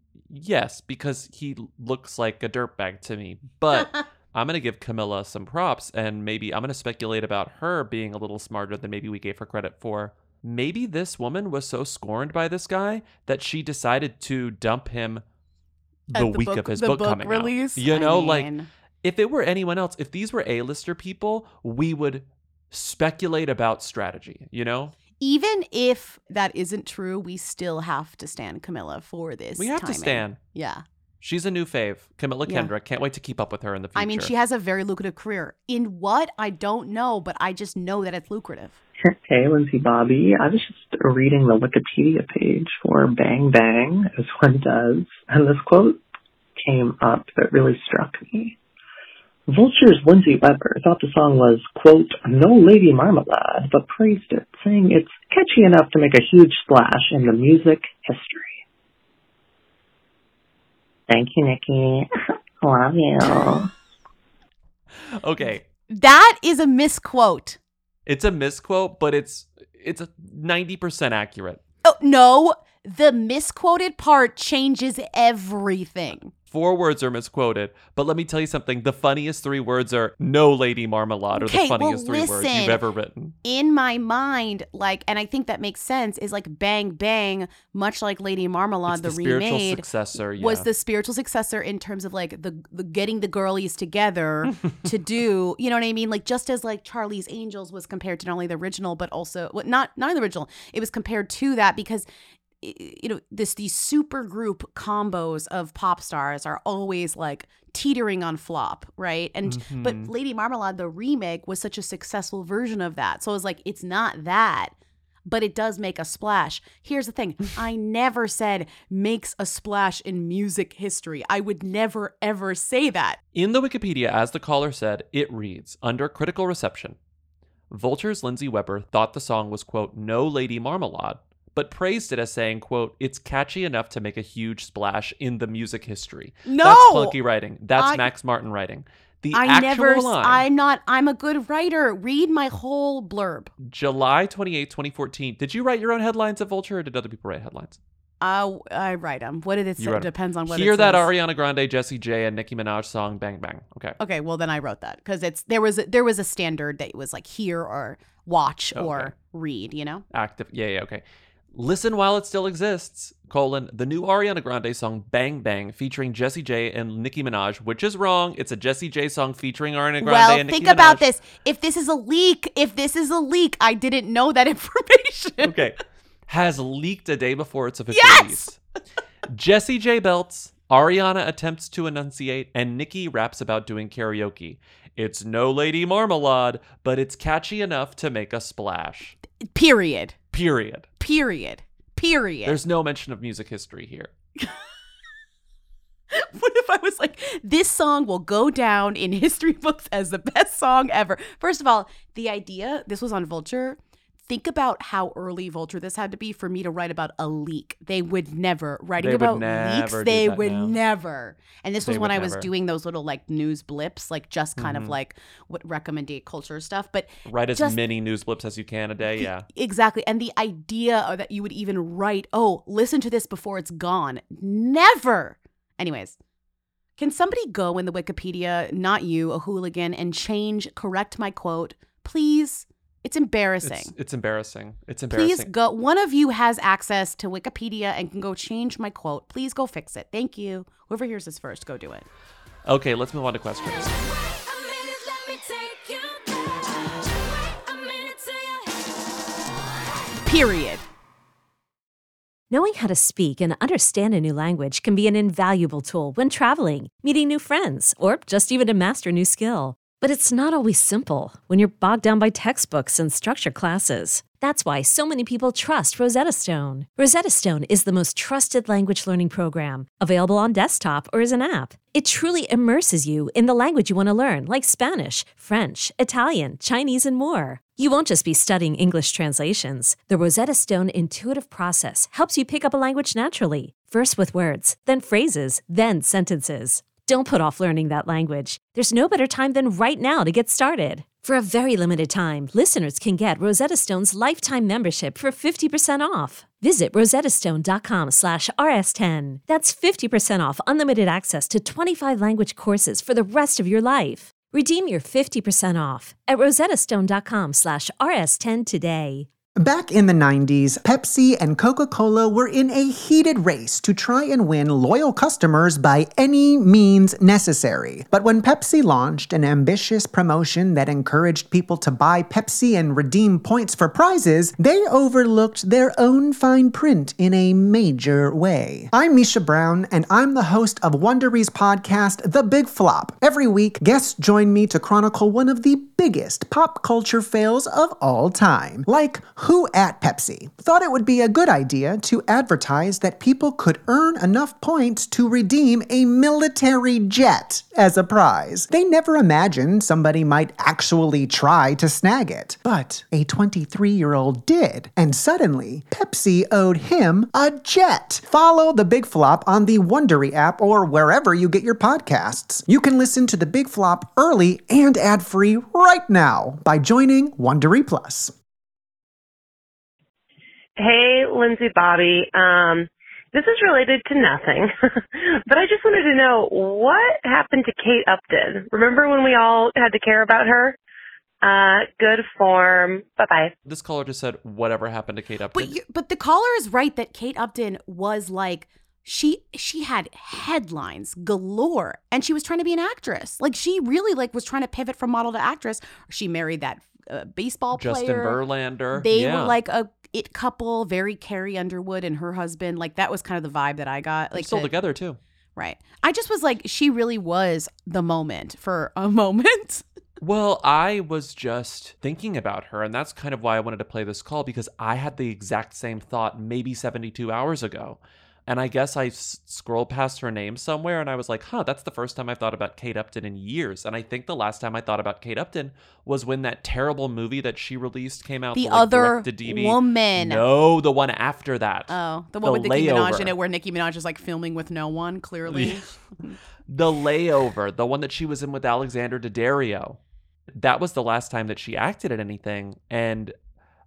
Yes, because he looks like a dirtbag to me. But I'm going to give Camilla some props, and maybe I'm going to speculate about her being a little smarter than maybe we gave her credit for. Maybe this woman was so scorned by this guy that she decided to dump him the, the week book, of his the book, book coming release? out. You know, I like, mean... if it were anyone else, if these were A-lister people, we would speculate about strategy, you know? Even if that isn't true, we still have to stand Camilla for this We have timing. to stand. Yeah. She's a new fave. Camilla Yeah. Kendrick. Can't wait to keep up with her in the future. I mean, she has a very lucrative career. In what? I don't know, but I just know that it's lucrative. Hey, Lindsay Bobby. I was just reading the Wikipedia page for Bang Bang, as one does, and this quote came up that really struck me. Vulture's Lindsay Weber thought the song was, quote, no Lady Marmalade, but praised it, saying it's catchy enough to make a huge splash in the music history. Thank you, Nikki. Love you. Okay. That is a misquote. It's a misquote, but it's it's a ninety percent accurate. Oh, no, the misquoted part changes everything. Four words are misquoted, but let me tell you something. The funniest three words are no Lady Marmalade, or Okay, the funniest well, three words listen. you've ever written. In my mind, like, and I think that makes sense, is like Bang Bang, much like Lady Marmalade, It's the, the spiritual remade, successor, yeah. was the spiritual successor in terms of like the, the getting the girlies together to do, you know what I mean? Like, just as like Charlie's Angels was compared to not only the original, but also, well, not, not the original, it was compared to that because you know, this these super group combos of pop stars are always like teetering on flop, right? And Mm-hmm. but Lady Marmalade, the remake, was such a successful version of that. So it's like, it's not that, but it does make a splash. Here's the thing. I never said makes a splash in music history. I would never, ever say that. In the Wikipedia, as the caller said, it reads, under critical reception, Vulture's Lindsay Weber thought the song was, quote, no Lady Marmalade, but praised it as saying, quote, it's catchy enough to make a huge splash in the music history. No! That's clunky writing. That's I- Max Martin writing. The I actual never, line, I'm not, I'm a good writer. Read my whole blurb. July twenty-eighth, twenty fourteen. Did you write your own headlines at Vulture, or did other people write headlines? Uh, I write them. What did it say? It depends on what Hear it that says. Ariana Grande, Jessie J, and Nicki Minaj song, Bang Bang. Okay. Okay, well then I wrote that because it's there was a, there was a standard that was like hear or watch Okay. or read, you know? Active. Yeah, yeah, okay. Listen while it still exists, colon, the new Ariana Grande song, Bang Bang, featuring Jessie J and Nicki Minaj, which is wrong. It's a Jessie J song featuring Ariana Grande Well, and Nicki think about Minaj. this. If this is a leak, if this is a leak, I didn't know that information. Okay. Has leaked a day before its official Yes! release. Jessie J belts, Ariana attempts to enunciate, and Nicki raps about doing karaoke. It's no Lady Marmalade, but it's catchy enough to make a splash. Period. Period. Period. Period. There's no mention of music history here. What if I was like, this song will go down in history books as the best song ever? First of all, the idea, this was on Vulture. Think about how early Vulture this had to be for me to write about a leak. They would never. Writing They would about never leaks, do they that would now. never. And this was They when would I was never. doing those little like news blips, like just kind Mhm. of like what recommended culture stuff. But Write as just- many news blips as you can a day, yeah. Exactly. And the idea that you would even write, oh, listen to this before it's gone. Never. Anyways, can somebody go in the Wikipedia, not you, a hooligan, and change, correct my quote, please? It's embarrassing. It's, it's embarrassing. It's Please embarrassing. go. One of you has access to Wikipedia and can go change my quote. Please go fix it. Thank you. Whoever hears this first, go do it. Okay, let's move on to questions. Period. Knowing how to speak and understand a new language can be an invaluable tool when traveling, meeting new friends, or just even to master a new skill. But it's not always simple when you're bogged down by textbooks and structured classes. That's why so many people trust Rosetta Stone. Rosetta Stone is the most trusted language learning program, available on desktop or as an app. It truly immerses you in the language you want to learn, like Spanish, French, Italian, Chinese, and more. You won't just be studying English translations. The Rosetta Stone intuitive process helps you pick up a language naturally, first with words, then phrases, then sentences. Don't put off learning that language. There's no better time than right now to get started. For a very limited time, listeners can get Rosetta Stone's lifetime membership for fifty percent off. Visit rosettastone.com slash rs10. That's fifty percent off unlimited access to twenty-five language courses for the rest of your life. Redeem your fifty percent off at rosettastone.com slash rs10 today. Back in the nineties, Pepsi and Coca-Cola were in a heated race to try and win loyal customers by any means necessary. But when Pepsi launched an ambitious promotion that encouraged people to buy Pepsi and redeem points for prizes, they overlooked their own fine print in a major way. I'm Misha Brown, and I'm the host of Wondery's podcast, The Big Flop. Every week, guests join me to chronicle one of the biggest pop culture fails of all time, like who at Pepsi thought it would be a good idea to advertise that people could earn enough points to redeem a military jet as a prize. They never imagined somebody might actually try to snag it, but a twenty-three-year-old did, and suddenly Pepsi owed him a jet. Follow The Big Flop on the Wondery app or wherever you get your podcasts. You can listen to The Big Flop early and ad-free right now by joining Wondery Plus. Hey, Lindsay Bobby. Um, this is related to nothing, but I just wanted to know what happened to Kate Upton. Remember when we all had to care about her? Uh, good form. Bye-bye. This caller just said, whatever happened to Kate Upton? But you, but the caller is right that Kate Upton was like, she she had headlines galore, and she was trying to be an actress. Like she really like was trying to pivot from model to actress. She married that uh, baseball player. Justin Verlander. They yeah. were like a it couple, very Carrie Underwood and her husband. Like that was kind of the vibe that I got. They're Like still the- together too. Right. I just was like, she really was the moment for a moment. Well, I was just thinking about her, and that's kind of why I wanted to play this call, because I had the exact same thought maybe seventy-two hours ago. And I guess I s- scrolled past her name somewhere, and I was like, huh, that's the first time I've thought about Kate Upton in years. And I think the last time I thought about Kate Upton was when that terrible movie that she released came out. The like, Other direct-to-D V D. Woman. No, the one after that. Oh, the one with Nicki Layover. Minaj in it, where Nicki Minaj is like filming with no one, clearly. The Layover, the one that she was in with Alexander Daddario. That was the last time that she acted in anything. And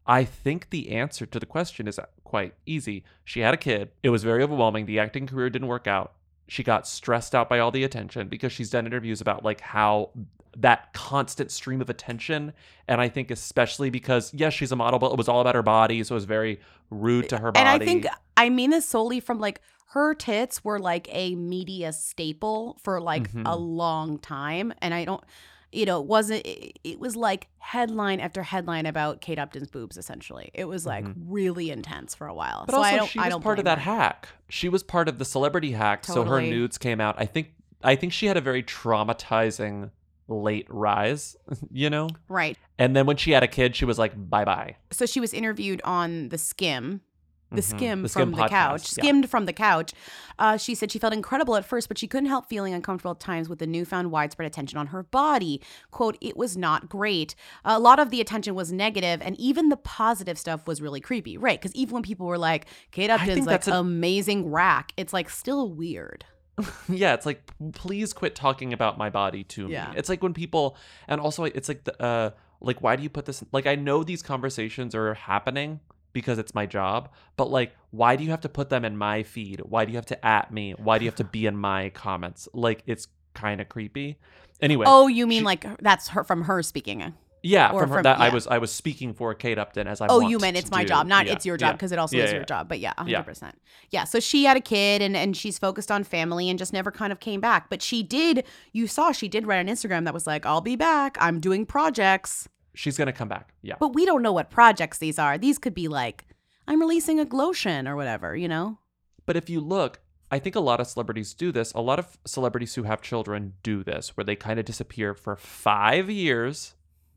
I think the answer to the question is quite easy. She had a kid. It was very overwhelming. The acting career didn't work out. She got stressed out by all the attention because she's done interviews about like how that constant stream of attention. And I think especially because, yes, she's a model, but it was all about her body. So it was very rude to her body. And I think, I mean this solely from like her tits were like a media staple for like Mm-hmm. a long time. And I don't, you know, it wasn't, it, it was like headline after headline about Kate Upton's boobs, essentially. It was like Mhm. really intense for a while. But so also, I don't, she I was don't part of blame that her. hack. She was part of the celebrity hack. So her Totally. nudes came out. I think, I think she had a very traumatizing late rise, you know? Right. And then when she had a kid, she was like, bye bye. So she was interviewed on The Skim. The Mhm. Skim The from Skim the podcast, couch, yeah. skimmed from the couch. Uh, she said she felt incredible at first, but she couldn't help feeling uncomfortable at times with the newfound widespread attention on her body. Quote, it was not great. A lot of the attention was negative, and even the positive stuff was really creepy. Right, because even when people were like, Kate Upton's think like that's a- amazing rack, it's like still weird. Yeah, it's like, please quit talking about my body to Yeah. me. It's like when people, and also it's like, the, uh, like, why do you put this, like, I know these conversations are happening because it's my job, but like, why do you have to put them in my feed? Why do you have to at me? Why do you have to be in my comments? Like, it's kind of creepy. Anyway. Oh, you mean she- like that's her from her speaking? Yeah, or from her, from- that I yeah. was I was speaking for Kate Upton as I Oh, want you meant to it's my do. job, not Yeah, it's your yeah. job, because it also Yeah, is yeah, your yeah. job. But yeah, one Yeah. hundred percent. Yeah, so she had a kid and, and she's focused on family and just never kind of came back. But she did, you saw she did write on Instagram that was like, I'll be back. I'm doing projects. She's gonna come back. Yeah. But we don't know what projects these are. These could be like, I'm releasing a Glotion or whatever, you know? But if you look, I think a lot of celebrities do this. A lot of celebrities who have children do this, where they kind of disappear for five years.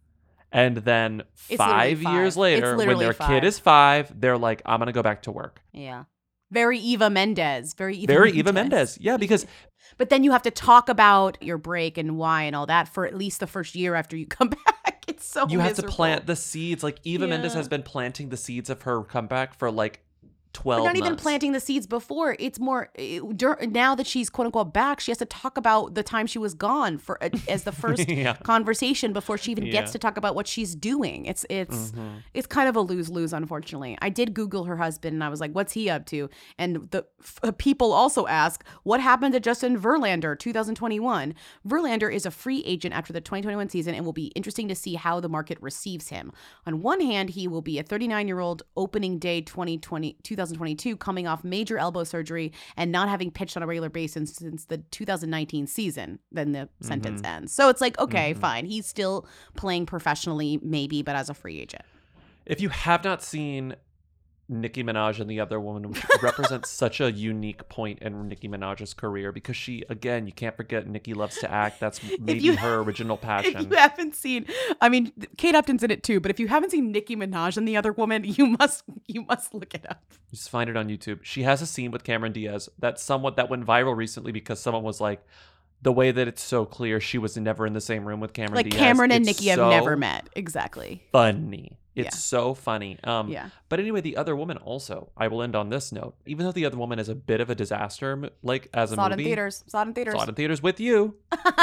And then It's five literally years five. later, It's when literally their five. kid is five, they're like, I'm going to go back to work. Yeah. Very Eva Mendes. Very Eva Very Mendes. Eva Mendes. Yeah, because But then you have to talk about your break and why and all that for at least the first year after you come back. It's so you have miserable. to plant the seeds. Like Eva Mendes Yeah. has been planting the seeds of her comeback for like twelve But not even months. planting the seeds before. It's more it, dur- now that she's quote unquote back, she has to talk about the time she was gone for uh, as the first Yeah. conversation before she even gets Yeah. to talk about what she's doing. It's it's Mhm. it's kind of a lose lose, unfortunately. I did Google her husband and I was like, what's he up to? And the f- people also ask, what happened to Justin Verlander, twenty twenty-one? Verlander is a free agent after the twenty twenty-one season and will be interesting to see how the market receives him. On one hand, he will be a thirty-nine year old opening day twenty twenty, twenty twenty-two coming off major elbow surgery and not having pitched on a regular basis since the two thousand nineteen season. Then the sentence Mhm. ends. So it's like, okay, Mhm. fine. He's still playing professionally, maybe, but as a free agent. If you have not seen Nicki Minaj and the Other Woman, which represents such a unique point in Nicki Minaj's career, because she, again, you can't forget Nicki loves to act. That's maybe you- her original passion. If you haven't seen, I mean, Kate Upton's in it too, but if you haven't seen Nicki Minaj and the Other Woman, you must you must look it up. Just find it on YouTube. She has a scene with Cameron Diaz that somewhat that went viral recently because someone was like, the way that it's so clear she was never in the same room with Cameron Like Diaz. Cameron and It's Nicki have so never met. Exactly. Funny. It's Yeah. so funny. Um, Yeah. But anyway, The Other Woman also, I will end on this note. Even though The Other Woman is a bit of a disaster, mo- like as a Saw it movie. in theaters. Saw it in theaters. Saw it in theaters with you.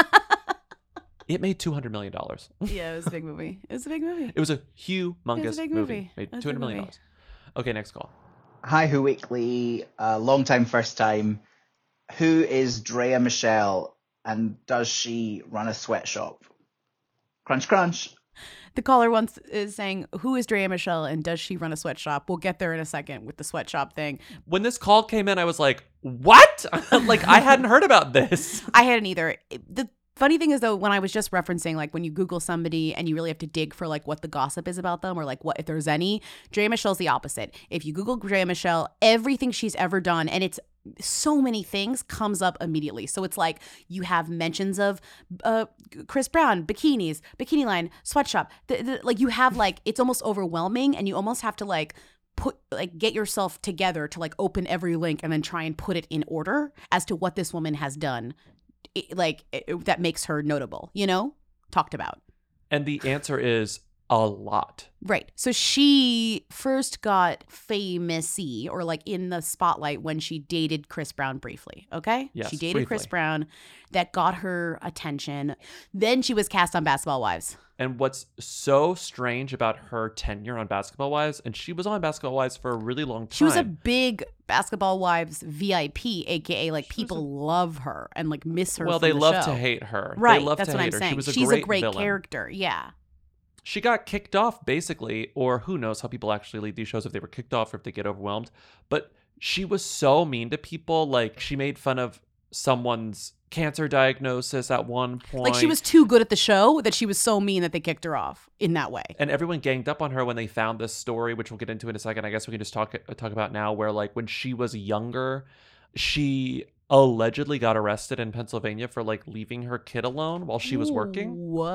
It made two hundred million dollars. Yeah, it was a big movie. It was a big movie. It was a humongous It was a big movie. movie. Made It was a two hundred big million movie. dollars. Okay, next call. Hi, Who Weekly. Uh, long time, first time. Who is Drea Michelle and does she run a sweatshop? Crunch, crunch. The caller once is saying, who is Drea Michelle and does she run a sweatshop? We'll get there in a second with the sweatshop thing. When this call came in, I was like, what? Like, I hadn't heard about this. I hadn't either. It- The funny thing is, though, when I was just referencing, like, when you Google somebody and you really have to dig for, like, what the gossip is about them or, like, what if there's any, Drea Michelle's the opposite. If you Google Drea Michelle, everything she's ever done, and it's so many things, comes up immediately. So it's like you have mentions of uh, Chris Brown, bikinis, bikini line, sweatshop. The, the, like, you have, like, it's almost overwhelming, and you almost have to, like, put like get yourself together to like open every link and then try and put it in order as to what this woman has done, it, like it, that makes her notable, you know, talked about. And the answer is a lot. Right. So she first got famous-y or like in the spotlight when she dated Chris Brown briefly. Okay? Yes, she dated briefly. Chris Brown. That got her attention. Then she was cast on Basketball Wives. And what's so strange about her tenure on Basketball Wives, and she was on Basketball Wives for a really long time. She was a big Basketball Wives V I P, aka like people a... love her and like miss her. Well, from they the love show. to hate her. Right. They love that's to what hate I'm her. saying. She was a She's great a great villain. character. Yeah. She got kicked off basically, or who knows how people actually lead these shows, if they were kicked off or if they get overwhelmed. But she was so mean to people. Like she made fun of someone's cancer diagnosis at one point. Like she was too good at the show that she was so mean that they kicked her off in that way. And everyone ganged up on her when they found this story, which we'll get into in a second. I guess we can just talk talk about now, where like when she was younger, she allegedly got arrested in Pennsylvania for like leaving her kid alone while she was working.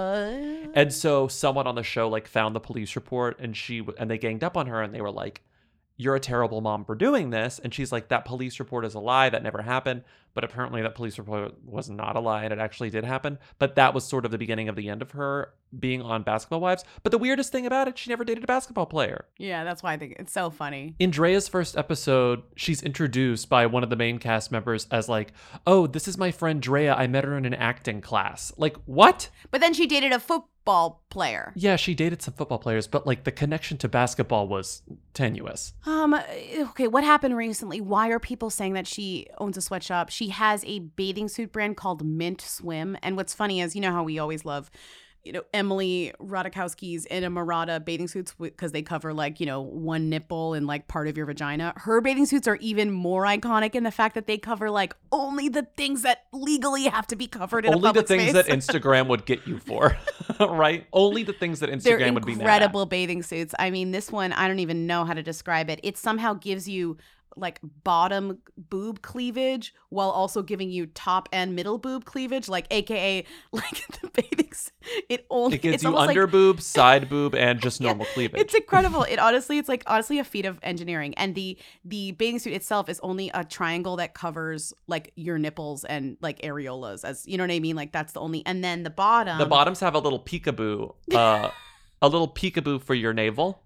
What? And so someone on the show like found the police report, and she and they ganged up on her, and they were like, "You're a terrible mom for doing this." And she's like, "That police report is a lie. That never happened." But apparently that police report was not a lie, and it actually did happen. But that was sort of the beginning of the end of her being on Basketball Wives. But the weirdest thing about it, she never dated a basketball player. Yeah, that's why I think it's so funny. In Drea's first episode, she's introduced by one of the main cast members as like, "Oh, this is my friend Drea. I met her in an acting class." Like, what? But then she dated a football player. Yeah, she dated some football players, but like the connection to basketball was tenuous. Um, okay, what happened recently? Why are people saying that she owns a sweatshop? She has a bathing suit brand called Mint Swim. And what's funny is, you know how we always love, you know, Emily Ratajkowski's Inamorata bathing suits because they cover like, you know, one nipple and like part of your vagina. Her bathing suits are even more iconic in the fact that they cover like only the things that legally have to be covered in only a public the things space. that Instagram would get you for, right? Only the things that Instagram They're would be mad at. incredible bathing suits. I mean, this one, I don't even know how to describe it. It somehow gives you like bottom boob cleavage while also giving you top and middle boob cleavage, like A K A like the bathing suit. It only It gives it's you almost under like, boob, side boob, and just normal cleavage. It's incredible. It honestly, it's like honestly a feat of engineering. And the the bathing suit itself is only a triangle that covers like your nipples and like areolas, as you know what I mean. Like that's the only. And then the bottom. The bottoms have a little peekaboo, uh, a little peekaboo for your navel.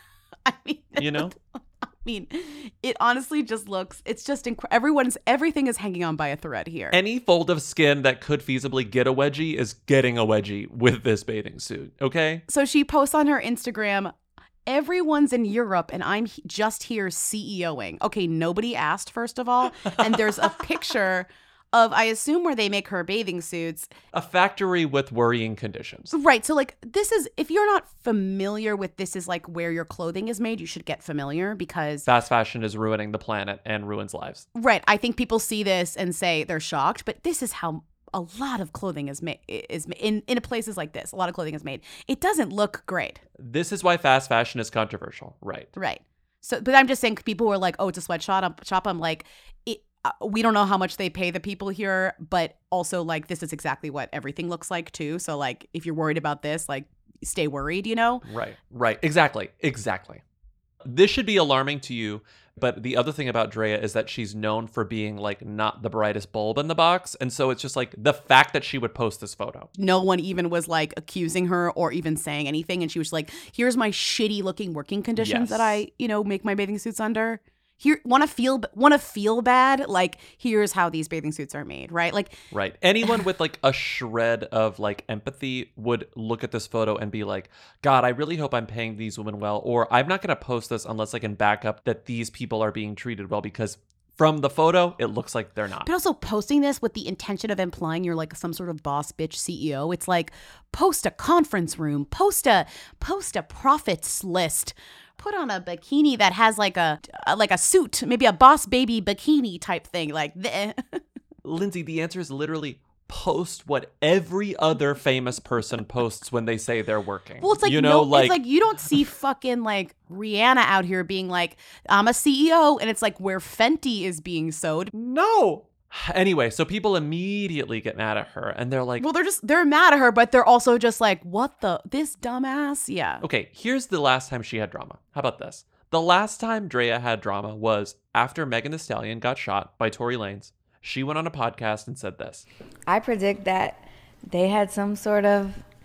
I mean, you know. I mean, it honestly just looks, it's just, inc- everyone's, everything is hanging on by a thread here. Any fold of skin that could feasibly get a wedgie is getting a wedgie with this bathing suit, okay? So she posts on her Instagram, "Everyone's in Europe and I'm he- just here CEOing." Okay, nobody asked, first of all. And there's a picture of, I assume, where they make her bathing suits. A factory with worrying conditions. Right. So, like, this is, if you're not familiar with this is like where your clothing is made, you should get familiar because fast fashion is ruining the planet and ruins lives. Right. I think people see this and say they're shocked, but this is how a lot of clothing is made. Is in in places like this, a lot of clothing is made. It doesn't look great. This is why fast fashion is controversial. Right. Right. So, but I'm just saying, people were like, "Oh, it's a sweatshop." Shop. I'm like, it. Uh, we don't know how much they pay the people here, but also like this is exactly what everything looks like too. So like if you're worried about this, like stay worried, you know? Right, right. Exactly, exactly. This should be alarming to you, but the other thing about Drea is that she's known for being like not the brightest bulb in the box. And so it's just like the fact that she would post this photo. No one even was like accusing her or even saying anything. And she was like, here's my shitty looking working conditions Yes. that I, you know, make my bathing suits under. Here, want to feel want to feel bad? Like, here's how these bathing suits are made, right? Like, right. Anyone with like a shred of like empathy would look at this photo and be like, God, I really hope I'm paying these women well, or I'm not going to post this unless I can back up that these people are being treated well, because from the photo, it looks like they're not. But also posting this with the intention of implying you're like some sort of boss bitch C E O. It's like, post a conference room, post a post a profits list. Put on a bikini that has like a like a suit, maybe a Boss Baby bikini type thing. Like, Lindsay, the answer is literally post what every other famous person posts when they say they're working. Well, it's like, you know, no, like, it's like you don't see fucking like Rihanna out here being like, I'm a C E O, and it's like where Fenty is being sewed. No. Anyway, so people immediately get mad at her and they're like, well, they're just, they're mad at her, but they're also just like, what the, this dumbass? Yeah. Okay, here's the last time she had drama. How about this? The last time Drea had drama was after Megan Thee Stallion got shot by Tory Lanez. She went on a podcast and said this. I predict that they had some sort of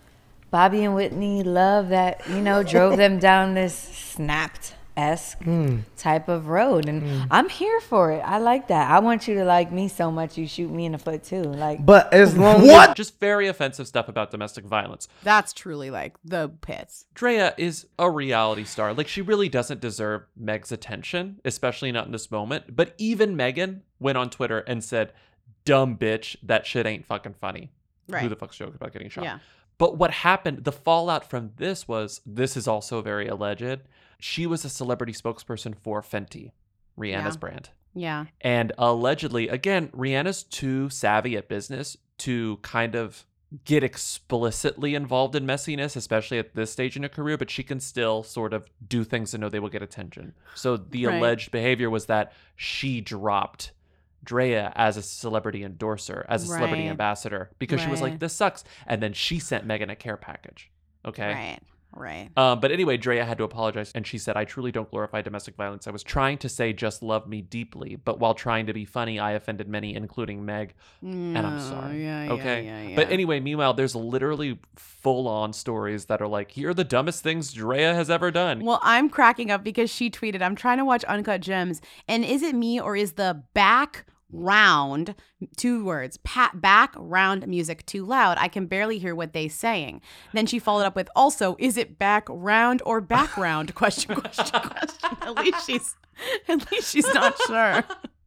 Bobby and Whitney love that, you know, drove them down this Snapped-esque Mm. type of road. And Mm. I'm here for it. I like that. I want you to like me so much you shoot me in the foot too. Like, But as long what? Just very offensive stuff about domestic violence. That's truly like the pits. Drea is a reality star. Like, she really doesn't deserve Meg's attention, especially not in this moment. But even Megan went on Twitter and said, dumb bitch, that shit ain't fucking funny. Right. Who the fuck's joking about getting shot? Yeah. But what happened, the fallout from this was, this is also very alleged. She was a celebrity spokesperson for Fenty, Rihanna's Yeah. brand. Yeah. And allegedly, again, Rihanna's too savvy at business to kind of get explicitly involved in messiness, especially at this stage in her career, but she can still sort of do things to know they will get attention. So the Right. alleged behavior was that she dropped Drea as a celebrity endorser, as a celebrity Right. ambassador, because she was like, Right. this sucks. And then she sent Megan a care package. Okay. Right. Right. Um, but anyway, Drea had to apologize, and she said, I truly don't glorify domestic violence. I was trying to say just love me deeply, but while trying to be funny, I offended many, including Meg, and I'm No, sorry. yeah, yeah, okay? yeah, But yeah. anyway, meanwhile, there's literally full-on stories that are like, here are the dumbest things Drea has ever done. Well, I'm cracking up because she tweeted, I'm trying to watch Uncut Gems, and is it me or is the background, two words, pat, background music too loud? I can barely hear what they're saying. Then she followed up with, also, is it background or background? question, question, question. At least she's, at least she's not sure.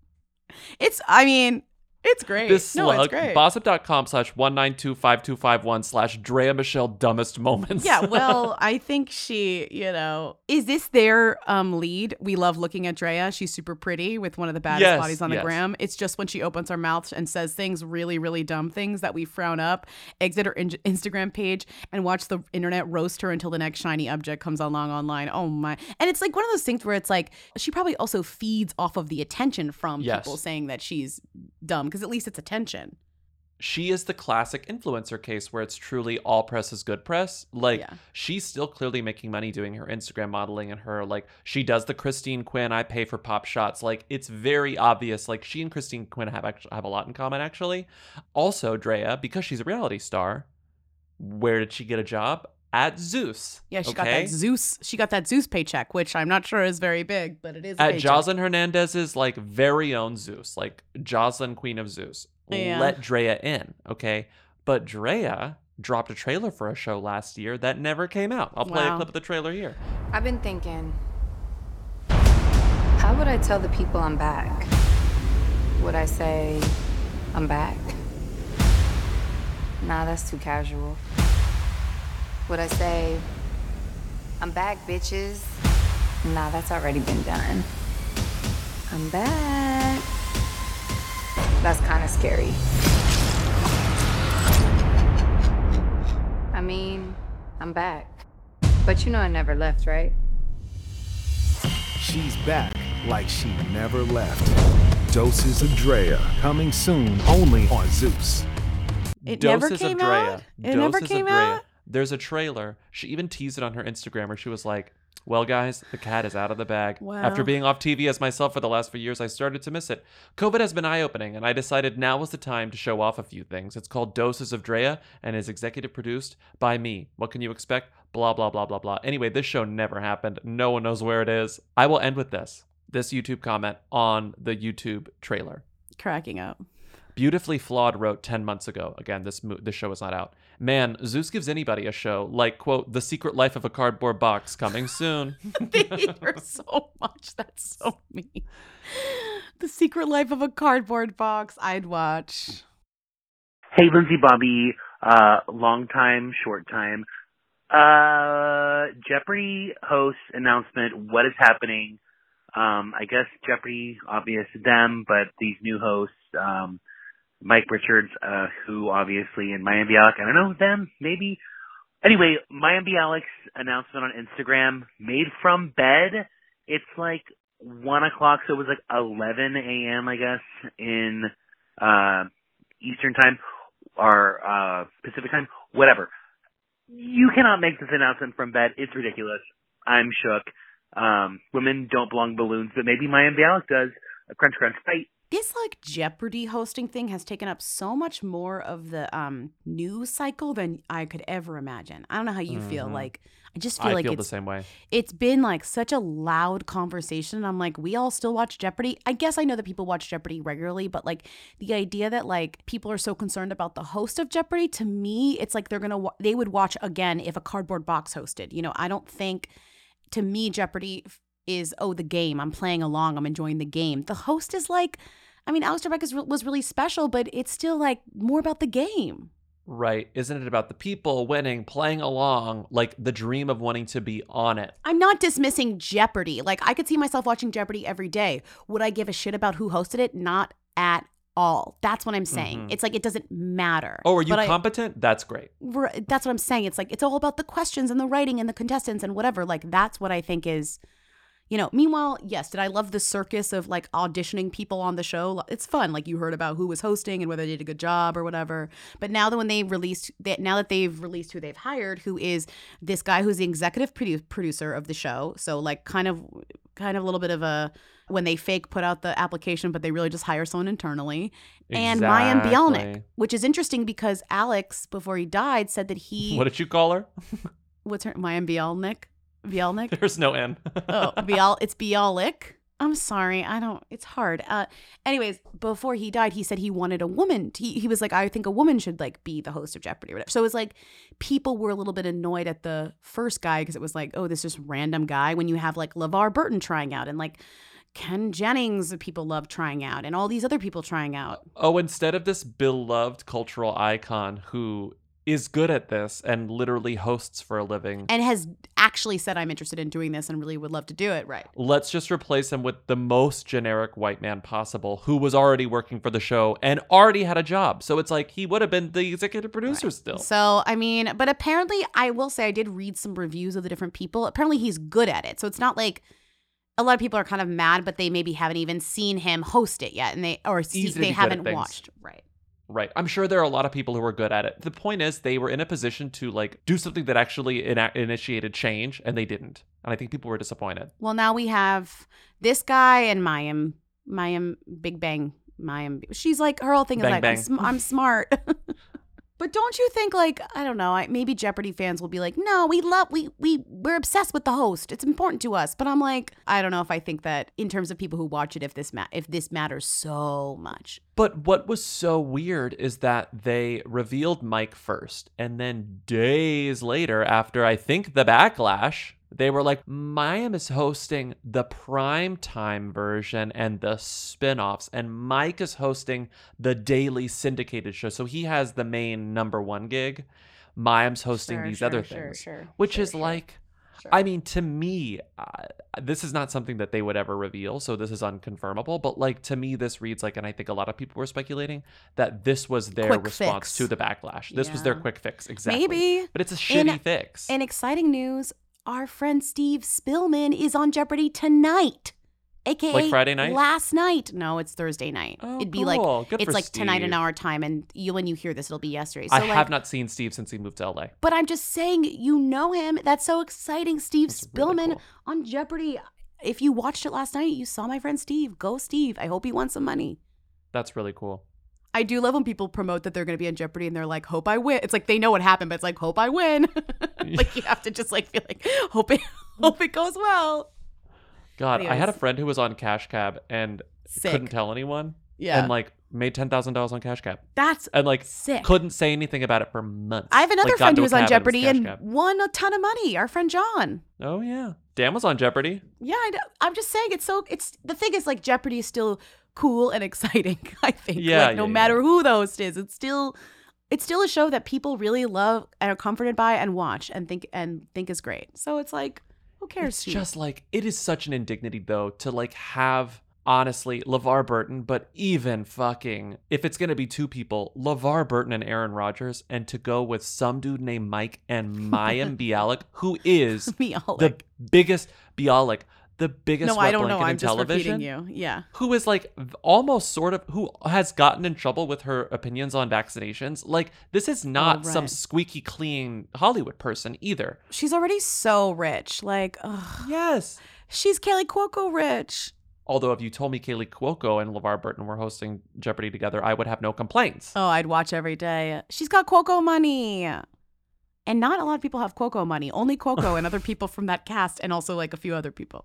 It's, I mean, it's great. This no, it's slug, great. Bossip.com slash one nine two five two five one slash Drea Michelle dumbest moments. Yeah, well, I think she, you know, is this their um lead? We love looking at Drea. She's super pretty with one of the baddest Yes, bodies on the yes. gram. It's just when she opens her mouth and says things, really, really dumb things that we frown up, exit her in- Instagram page and watch the internet roast her until the next shiny object comes along online. Oh my. And it's like one of those things where it's like, she probably also feeds off of the attention from Yes. people saying that she's dumb, because at least it's attention. She is the classic influencer case where it's truly all press is good press. Like, Yeah. she's still clearly making money doing her Instagram modeling and her, like, she does the Christine Quinn, I pay for pop shots. Like, it's very obvious. Like, she and Christine Quinn have actually have a lot in common, actually. Also, Drea, because she's a reality star, where did she get a job? At Zeus. Yeah, she got okay? that Zeus. She got that Zeus paycheck, which I'm not sure is very big, but it is a At paycheck. Jocelyn Hernandez's, like, very own Zeus. Like, Jocelyn, Queen of Zeus. Yeah. Let Drea in, okay? But Drea dropped a trailer for a show last year that never came out. I'll play a Wow. clip of the trailer here. I've been thinking, how would I tell the people I'm back? Would I say, I'm back? Nah, that's too casual. Would I say, I'm back, bitches? Nah, that's already been done. I'm back. That's kind of scary. I mean, I'm back. But you know I never left, right? She's back like she never left. Doses of Drea coming soon only on Zeus. It never Doses came of Drea. out? It never Doses came of Drea. out? There's a trailer. She even teased it on her Instagram where she was like, well, guys, the cat is out of the bag. Wow. After being off T V as myself for the last few years, I started to miss it. COVID has been eye-opening, and I decided now was the time to show off a few things. It's called Doses of Drea and is executive produced by me. What can you expect? Blah, blah, blah, blah, blah. Anyway, this show never happened. No one knows where it is. I will end with this. This YouTube comment on the YouTube trailer. Cracking up. Beautifully Flawed wrote ten months ago. Again, this mo- this show is not out. Man, Zeus gives anybody a show. Like, quote, The Secret Life of a Cardboard Box coming soon. They hate her so much. That's so mean. The Secret Life of a Cardboard Box. I'd watch. Hey, Lindsay Bobby, uh, long time, short time. Uh, Jeopardy host announcement. What is happening? Um, I guess Jeopardy, obvious to them, but these new hosts, um, Mike Richards, uh, who obviously, and Mayim Bialik, I don't know them, maybe. Anyway, Mayim Bialik's announcement on Instagram, made from bed. It's like one o'clock, so it was like eleven a.m., I guess, in, uh, Eastern time, or, uh, Pacific time, whatever. You cannot make this announcement from bed. It's ridiculous. I'm shook. Um, women don't belong balloons, but maybe Mayim Bialik does. A crunch crunch fight. this like Jeopardy hosting thing has taken up so much more of the um news cycle than I could ever imagine. I don't know how you mm-hmm. feel. Like I just feel I like feel it's, the same way. It's been like such a loud conversation. I'm like, we all still watch Jeopardy. I guess I know that people watch Jeopardy regularly, but like the idea that like people are so concerned about the host of Jeopardy, to me, it's like they're gonna wa- they would watch again if a cardboard box hosted. You know, I don't think. To me, Jeopardy is, oh, the game. I'm playing along. I'm enjoying the game. The host is like, I mean, Alex Trebek is, was really special, but it's still like more about the game. Right. Isn't it about the people winning, playing along, like the dream of wanting to be on it? I'm not dismissing Jeopardy. Like, I could see myself watching Jeopardy every day. Would I give a shit about who hosted it? Not at all. That's what I'm saying. Mm-hmm. It's like, it doesn't matter. Oh, are you but competent? I, that's great. That's what I'm saying. It's like, it's all about the questions and the writing and the contestants and whatever. Like, that's what I think is, you know, meanwhile, yes, did I love the circus of like auditioning people on the show? It's fun. Like you heard about who was hosting and whether they did a good job or whatever. But now that when they released that, now that they've released who they've hired, who is this guy who's the executive produ- producer of the show. So like kind of, kind of a little bit of a, when they fake put out the application, but they really just hire someone internally. Exactly. And Mayim Bialnik, which is interesting because Alex, before he died, said that he... What did you call her? What's her... Mayim Bialnik? Bialnik? There's no N. oh, Bial... It's Bialik. I'm sorry. I don't... It's hard. Uh, anyways, before he died, he said he wanted a woman. He, he was like, I think a woman should like be the host of Jeopardy or whatever. So it was like people were a little bit annoyed at the first guy because it was like, oh, this just random guy when you have like LeVar Burton trying out and like... Ken Jennings, people love trying out, and all these other people trying out. Oh, instead of this beloved cultural icon who is good at this and literally hosts for a living. And has actually said, I'm interested in doing this and really would love to do it, right? Let's just replace him with the most generic white man possible who was already working for the show and already had a job. So it's like he would have been the executive producer right. still. So, I mean, but apparently, I will say I did read some reviews of the different people. Apparently, he's good at it. So it's not like... A lot of people are kind of mad, but they maybe haven't even seen him host it yet, and they or see, they haven't watched. Right. Right. I'm sure there are a lot of people who are good at it. The point is, they were in a position to like do something that actually ina- initiated change, and they didn't. And I think people were disappointed. Well, now we have this guy and Mayim, Mayim Big Bang, Mayim. She's like her whole thing is bang, like bang. I'm, sm- I'm smart. But don't you think, like, I don't know, I, maybe Jeopardy fans will be like, no, we love, we, we, we're obsessed with the host. It's important to us. But I'm like, I don't know if I think that in terms of people who watch it, if this ma- if this matters so much. But what was so weird is that they revealed Mike first. And then days later, after I think the backlash, they were like, Mayim is hosting the primetime version and the spinoffs, and Mike is hosting the daily syndicated show. So he has the main number one gig. Mayim's hosting sure, these sure, other sure, things, sure, which sure, is sure, like, sure. I mean, to me, uh, this is not something that they would ever reveal, so this is unconfirmable. But like to me, this reads like, and I think a lot of people were speculating that this was their Quick response fix. to the backlash. This Yeah. was their quick fix, exactly. Maybe. But it's a shitty In- fix. In exciting news, our friend Steve Spillman is on Jeopardy tonight. A K A Like Friday night? Last night. No, it's Thursday night. Oh, It'd be cool. like Good it's for like tonight in Steve. our time, and you when you hear this, it'll be yesterday. So I like, have not seen Steve since he moved to L A. But I'm just saying, you know him. That's so exciting. Steve That's really Spillman cool. on Jeopardy. If you watched it last night, you saw my friend Steve. Go Steve. I hope he won some money. That's really cool. I do love when people promote that they're going to be on Jeopardy and they're like, hope I win. It's like they know what happened, but it's like, hope I win. Like you have to just like feel like, hope it, hope it goes well. God, I had a Anyways. friend who was on Cash Cab and Sick. couldn't tell anyone. Yeah. And like made ten thousand dollars on Cash Cab. That's and like sick. couldn't say anything about it for months. I have another Like, got friend into who a was on cab and it Jeopardy Cash and Cab. won a ton of money. Our friend John. Oh yeah. Dan was on Jeopardy. Yeah, I know. I'm just saying it's so, it's, the thing is like Jeopardy is still cool and exciting, I think. Yeah, Like no yeah, matter who the host is, it's still, it's still a show that people really love and are comforted by and watch and think, and think is great. So it's like, who cares? It's Steve? just like, it is such an indignity though to like have, honestly, LeVar Burton, but even fucking, if it's going to be two people, LeVar Burton and Aaron Rodgers, and to go with some dude named Mike and Mayim Bialik, who is Bialik. the biggest, Bialik, the biggest No, wet I don't know. blanket in I'm just television. repeating you. Yeah. Who is like almost sort of, who has gotten in trouble with her opinions on vaccinations. Like, this is not Oh, right. some squeaky clean Hollywood person either. She's already so rich. Like, ugh. Yes. She's Kelly Cuoco rich. Although if you told me Kaylee Cuoco and LeVar Burton were hosting Jeopardy together, I would have no complaints. Oh, I'd watch every day. She's got Cuoco money. And not a lot of people have Cuoco money. Only Cuoco and other people from that cast, and also like a few other people.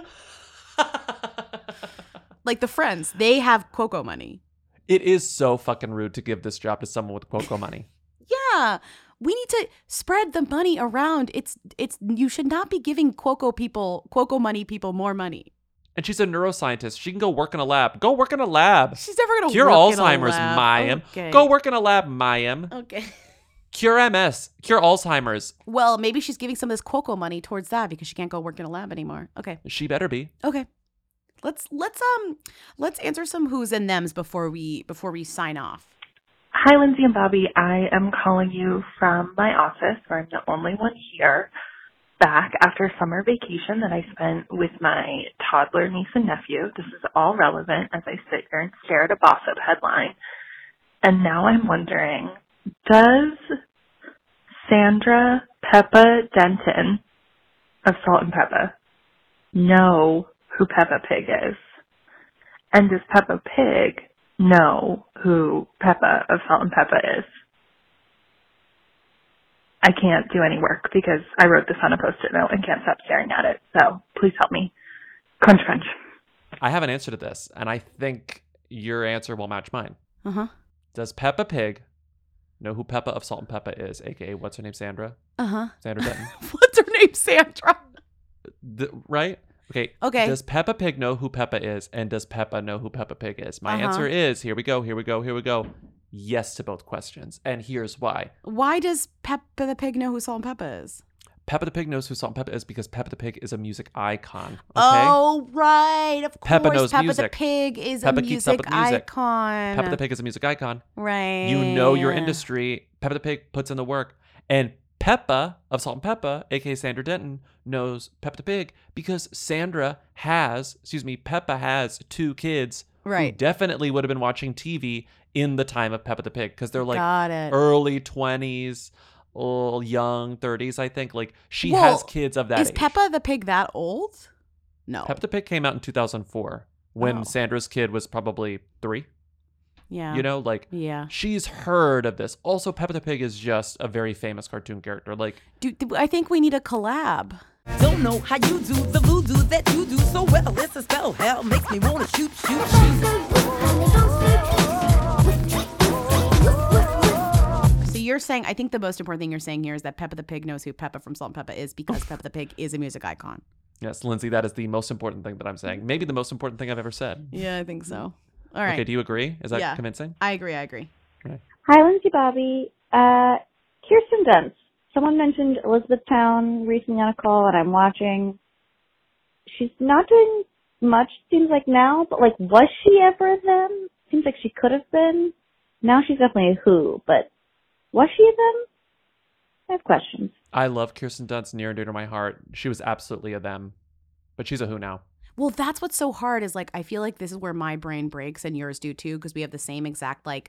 Like the Friends, they have Cuoco money. It is so fucking rude to give this job to someone with Cuoco money. Yeah. We need to spread the money around. It's it's you should not be giving Cuoco people, Cuoco money people more money. And she's a neuroscientist. She can go work in a lab. Go work in a lab. She's never going to Cure work Alzheimer's, in a lab. Mayim. Okay. Go work in a lab, Mayim. Okay. Cure M S. Cure Alzheimer's. Well, maybe she's giving some of this Cuoco money towards that because she can't go work in a lab anymore. Okay. She better be. Okay. Let's let's um let's answer some who's and thems before we before we sign off. Hi, Lindsay and Bobby. I am calling you from my office, where I'm the only one here, back after summer vacation that I spent with my toddler niece and nephew. This is all relevant as I sit here and stare at a Boss Up headline. And now I'm wondering, does Sandra Peppa Denton of Salt and Peppa know who Peppa Pig is? And does Peppa Pig know who Peppa of Salt and Peppa is? I can't do any work because I wrote this on a Post-it note and can't stop staring at it. So please help me. Crunch, crunch. I have an answer to this, and I think your answer will match mine. Uh-huh. Does Peppa Pig know who Peppa of Salt and Peppa is, a k a what's her name, Sandra? Uh-huh. Sandra Denton. What's her name, Sandra? The, right? Okay. Okay. Does Peppa Pig know who Peppa is, and does Peppa know who Peppa Pig is? My Uh-huh. answer is, here we go, here we go, here we go. Yes to both questions, and here's why. Why does Peppa the Pig know who Salt and Peppa is? Peppa the Pig knows who Salt and Peppa is because Peppa the Pig is a music icon. Okay? Oh, right. Of Peppa course. knows Peppa music. the Pig is Peppa a keeps up music, with music. icon. Peppa the Pig is a music icon. Right. You know your industry. Peppa the Pig puts in the work. And Peppa of Salt and Peppa, aka Sandra Denton, knows Peppa the Pig because Sandra has, excuse me, Peppa has two kids Right. who definitely would have been watching T V in the time of Peppa the Pig because they're like Got it. early twenties, or young thirties, I think. Like she Well, has kids of that Is age. Peppa the Pig that old? No. Peppa the Pig came out in two thousand four when Oh. Sandra's kid was probably three. Yeah. You know, like Yeah. she's heard of this. Also, Peppa the Pig is just a very famous cartoon character. Like, Do, do- I think we need a collab. Don't know how you do the voodoo that you do so well. It's a spell, hell makes me wanna shoot, shoot, shoot. So you're saying, I think the most important thing you're saying here is that Peppa the Pig knows who Peppa from Salt and Peppa is because Peppa the Pig is a music icon. yes, Lindsay, that is the most important thing that I'm saying. Maybe the most important thing I've ever said. Yeah, I think so. All right. Okay, do you agree? Is that Yeah. convincing? I agree. I agree. Hi, Lindsay Bobby. Uh, Kirsten Dunst. Someone mentioned Elizabethtown recently on a call, and I'm watching. She's not doing much, seems like now, but like, was she ever a them? Seems like she could have been. Now she's definitely a who, but was she a them? I have questions. I love Kirsten Dunst, near and dear to my heart. She was absolutely a them, but she's a who now. Well, that's what's so hard is like, I feel like this is where my brain breaks and yours do too, because we have the same exact like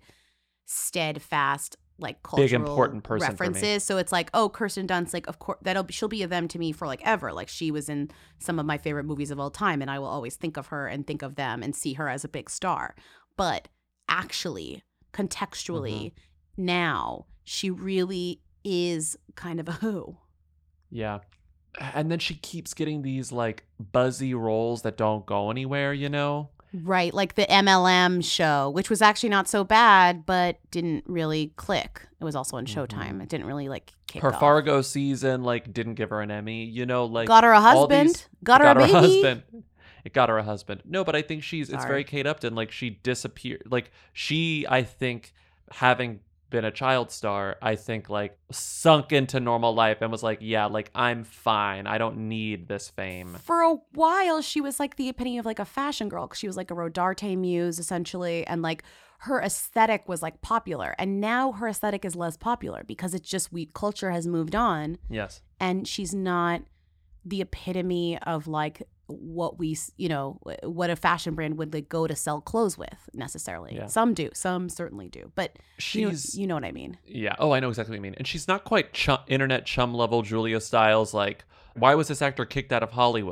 steadfast like cultural Big, important person for me. references. So it's like, oh, Kirsten Dunst, like of course that'll she'll be a them to me for like ever. Like she was in some of my favorite movies of all time, and I will always think of her and think of them and see her as a big star. But actually, contextually, Mm-hmm. now she really is kind of a who. Yeah. And then she keeps getting these like buzzy roles that don't go anywhere, you know? Right, like the M L M show, which was actually not so bad, but didn't really click. It was also on Showtime. It didn't really like kick Her off. Fargo season like didn't give her an Emmy, you know, like Got her a all husband. these- Got her a baby. husband. It got her a husband. No, but I think she's it's Sorry. very Kate Upton. Like she disappeared. Like she, I think, having been a child star, I think like sunk into normal life and was like, yeah, like I'm fine. I don't need this fame. For a while, she was like the epitome of like a fashion girl because she was like a Rodarte muse essentially, and like her aesthetic was like popular. And now her aesthetic is less popular because it's just we culture has moved on. Yes. And she's not the epitome of like what we, you know, what a fashion brand would like go to sell clothes with necessarily. Yeah. Some do, some certainly do, but you know, She's- you know what I mean. Yeah. Oh, I know exactly what you mean. And she's not quite chum, internet chum level Julia Stiles. Like, why was this actor kicked out of Hollywood?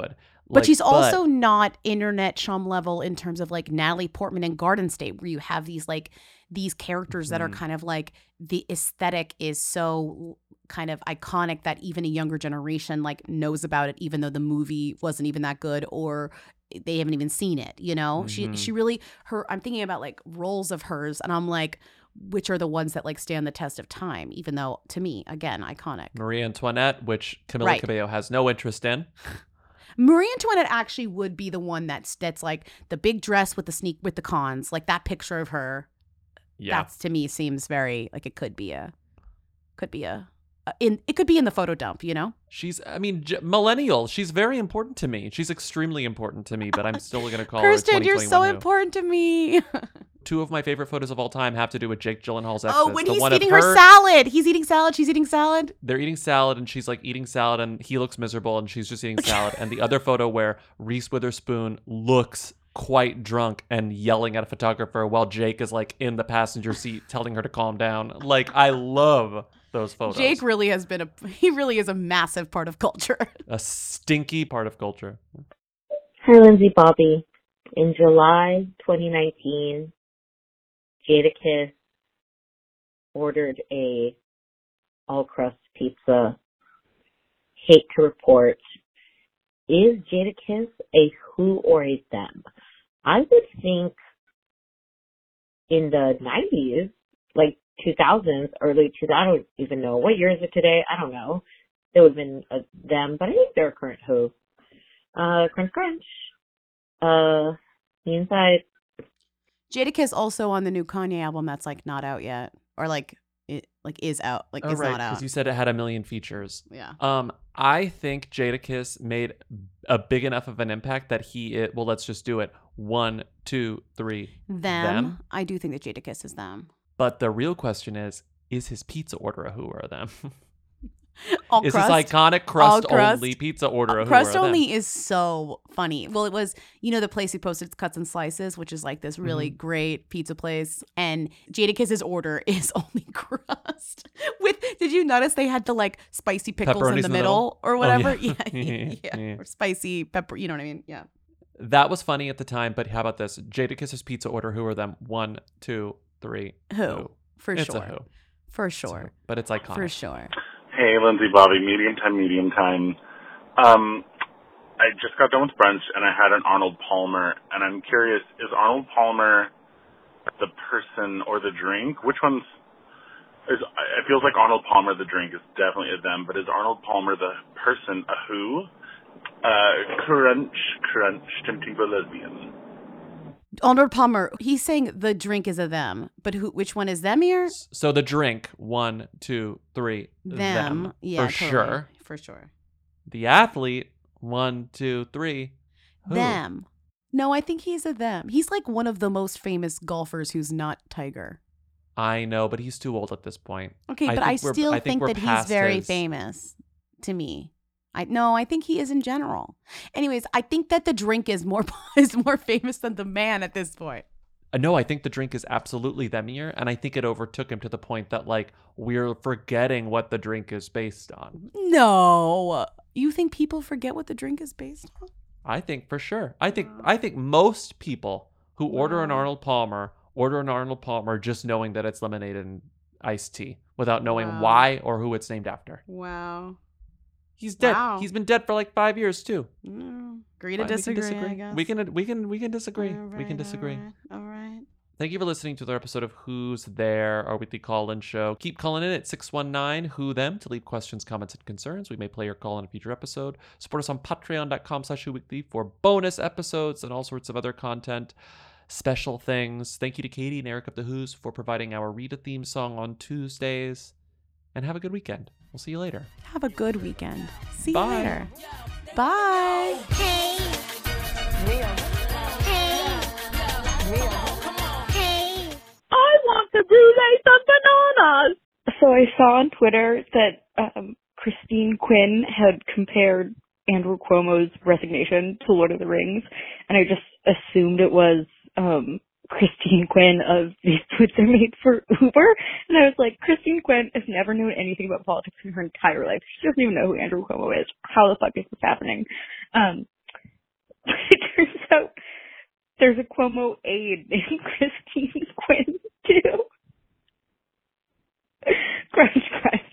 But Like, she's also not internet chum level in terms of like Natalie Portman and Garden State, where you have these like these characters that are Mhm. kind of like the aesthetic is so kind of iconic that even a younger generation like knows about it, even though the movie wasn't even that good or they haven't even seen it. You know, Mhm. she she really her. I'm thinking about like roles of hers, and I'm like, which are the ones that like stand the test of time, even though to me, again, iconic. Marie Antoinette, which Camila Right. Cabello has no interest in. Marie Antoinette actually would be the one that's that's like the big dress with the sneak with the cons, like that picture of her. Yeah. That's to me seems very like it could be a, could be a, a in it could be in the photo dump, you know. She's, I mean, j- millennial. She's very important to me. She's extremely important to me, but I'm still going to call Kirsten, her you're so twenty twenty-one who. important to me. Two of my favorite photos of all time have to do with Jake Gyllenhaal's exes. Oh, when The he's one of eating her salad, he's eating salad, she's eating salad. They're eating salad, and she's like eating salad, and he looks miserable, and she's just eating salad. And the other photo where Reese Witherspoon looks quite drunk and yelling at a photographer while Jake is like in the passenger seat telling her to calm down. Like, I love those photos. Jake really has been a he really is a massive part of culture. A stinky part of culture. Hi, Lindsay Bobby. In July twenty nineteen, Jadakiss ordered a all crust pizza. Hate to report. Is Jadakiss a who or a them? I would think in the nineties, like two thousands, early two thousands, I don't even know. What year is it today? I don't know. It would have been a them, but I think they're a current who. Uh, crunch crunch. Uh, the inside. Jadakiss also on the new Kanye album that's like not out yet, or like it like is out, like Oh, is right, not out. because you said it had a million features. Yeah. Um, I think Jadakiss made a big enough of an impact that he. It, well, let's just do it. One, two, three. Them, I do think that Jadakiss is them. But the real question is: is his pizza order a who or a them? All is crust, his iconic all crust, crust. only pizza order a who Crust or a them? only is so funny. Well, it was, you know, the place he posted it's Cuts and Slices, which is like this really Mhm. great pizza place. And Jadakiss's order is only crust. With, did you notice they had the like spicy pickles Pepperonis in the middle or Oh, whatever? yeah. yeah. yeah, Yeah. Or spicy pepper, you know what I mean? Yeah. That was funny at the time, but how about this? Jadakiss's pizza order, who are them? One, two, three. Who? For it's sure. A who. For sure. But it's iconic. For sure. Hey, Lindsay Bobby, medium time, medium time. Um, I just got done with brunch and I had an Arnold Palmer, and I'm curious, is Arnold Palmer the person or the drink? Which one's, is, it feels like Arnold Palmer, the drink, is definitely a them, but is Arnold Palmer the person a who? Uh, crunch, crunch, tempting for lesbian. Arnold Palmer, he's saying the drink is a them, but who? Which one is them here? So the drink, one, two, three. Them. Yeah, for totally. sure. For sure. The athlete, one, two, three. Who? Them. No, I think he's a them. He's like one of the most famous golfers who's not Tiger. I know, but he's too old at this point. Okay, but I think we're- still I think, we're that he's past very his- famous to me. I no, I think he is in general. Anyways, I think that the drink is more is more famous than the man at this point. Uh, No, I think the drink is absolutely them here, and I think it overtook him to the point that like we're forgetting what the drink is based on. No. You think people forget what the drink is based on? I think for sure. I think I think most people who order an Arnold Palmer order an Arnold Palmer just knowing that it's lemonade and iced tea without knowing Wow. why or who it's named after. Wow. He's dead. Wow. He's been dead for like five years too. Mm, agree to Fine, we can disagree, disagree. I guess. We can we can we can disagree. All we can right, disagree. All right. All right. Thank you for listening to the episode of Who's There, our weekly call-in show. Keep calling in at six one nine who them to leave questions, comments, and concerns. We may play your call in a future episode. Support us on patreon.com slash weekly for bonus episodes and all sorts of other content, special things. Thank you to Katie and Eric of the Who's for providing our Read a Theme song on Tuesdays. And have a good weekend. We'll see you later. Have a good weekend. See Bye. you later. Bye. Hey. Hey. Hey. I want to brulee some bananas. So I saw on Twitter that um, Christine Quinn had compared Andrew Cuomo's resignation to Lord of the Rings, and I just assumed it was um, Christine Quinn of These Foods Are Made for Uber, and I was like, Christine Quinn has never known anything about politics in her entire life. She doesn't even know who Andrew Cuomo is. How the fuck is this happening? Um, It turns out there's a Cuomo aide named Christine Quinn, too. Crunch, crunch.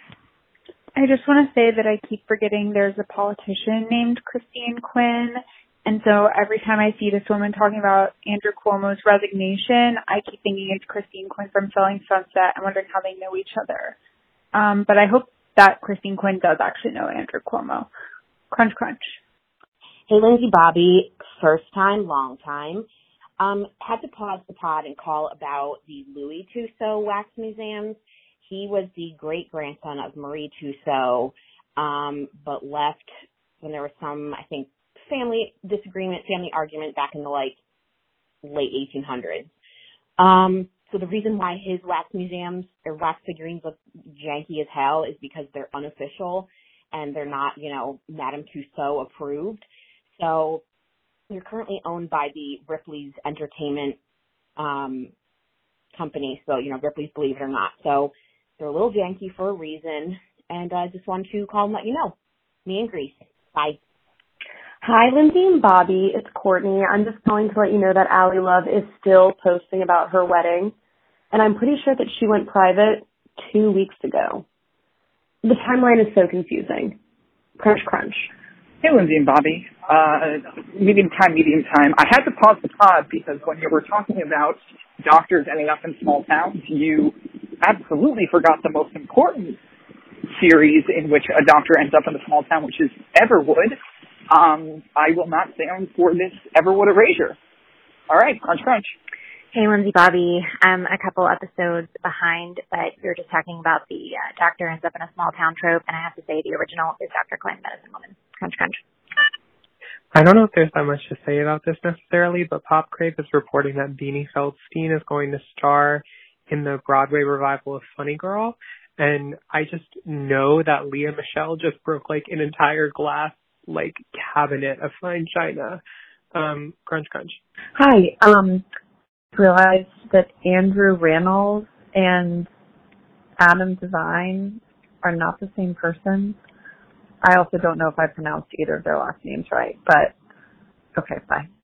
I just want to say that I keep forgetting there's a politician named Christine Quinn. And so every time I see this woman talking about Andrew Cuomo's resignation, I keep thinking it's Christine Quinn from Selling Sunset and wondering how they know each other. Um, but I hope that Christine Quinn does actually know Andrew Cuomo. Crunch, crunch. Hey, Lindsay, Bobby, first time, long time. Um, had to pause the pod and call about the Louis Tussaud wax museums. He was the great-grandson of Marie Tussaud, um, but left when there was some, I think, family disagreement, family argument back in the, like, late eighteen hundreds. Um, so the reason why his wax museums or wax figurines look janky as hell is because they're unofficial and they're not, you know, Madame Tussaud approved. So they're currently owned by the Ripley's Entertainment um, company. So, you know, Ripley's Believe It or Not. So they're a little janky for a reason. And I uh, just wanted to call and let you know. Me and Grease. Bye. Hi, Lindsay and Bobby. It's Courtney. I'm just calling to let you know that Allie Love is still posting about her wedding. And I'm pretty sure that she went private two weeks ago. The timeline is so confusing. Crunch, crunch. Hey, Lindsay and Bobby. Uh, medium time, medium time. I had to pause the pod because when you were talking about doctors ending up in small towns, you absolutely forgot the most important series in which a doctor ends up in a small town, which is Everwood. Um, I will not stand for this Everwood erasure. All right, crunch, crunch. Hey, Lindsay, Bobby. I'm a couple episodes behind, but you're just talking about the uh, doctor ends up in a small town trope, and I have to say the original is Doctor Quinn, Medicine Woman. Crunch, crunch. I don't know if there's that much to say about this necessarily, but Pop Crave is reporting that Beanie Feldstein is going to star in the Broadway revival of Funny Girl, and I just know that Leah Michelle just broke like an entire glass like cabinet of fine china. Um, crunch, crunch. Hi. Um, realized that Andrew Rannells and Adam Devine are not the same person. I also don't know if I pronounced either of their last names right, but okay, bye.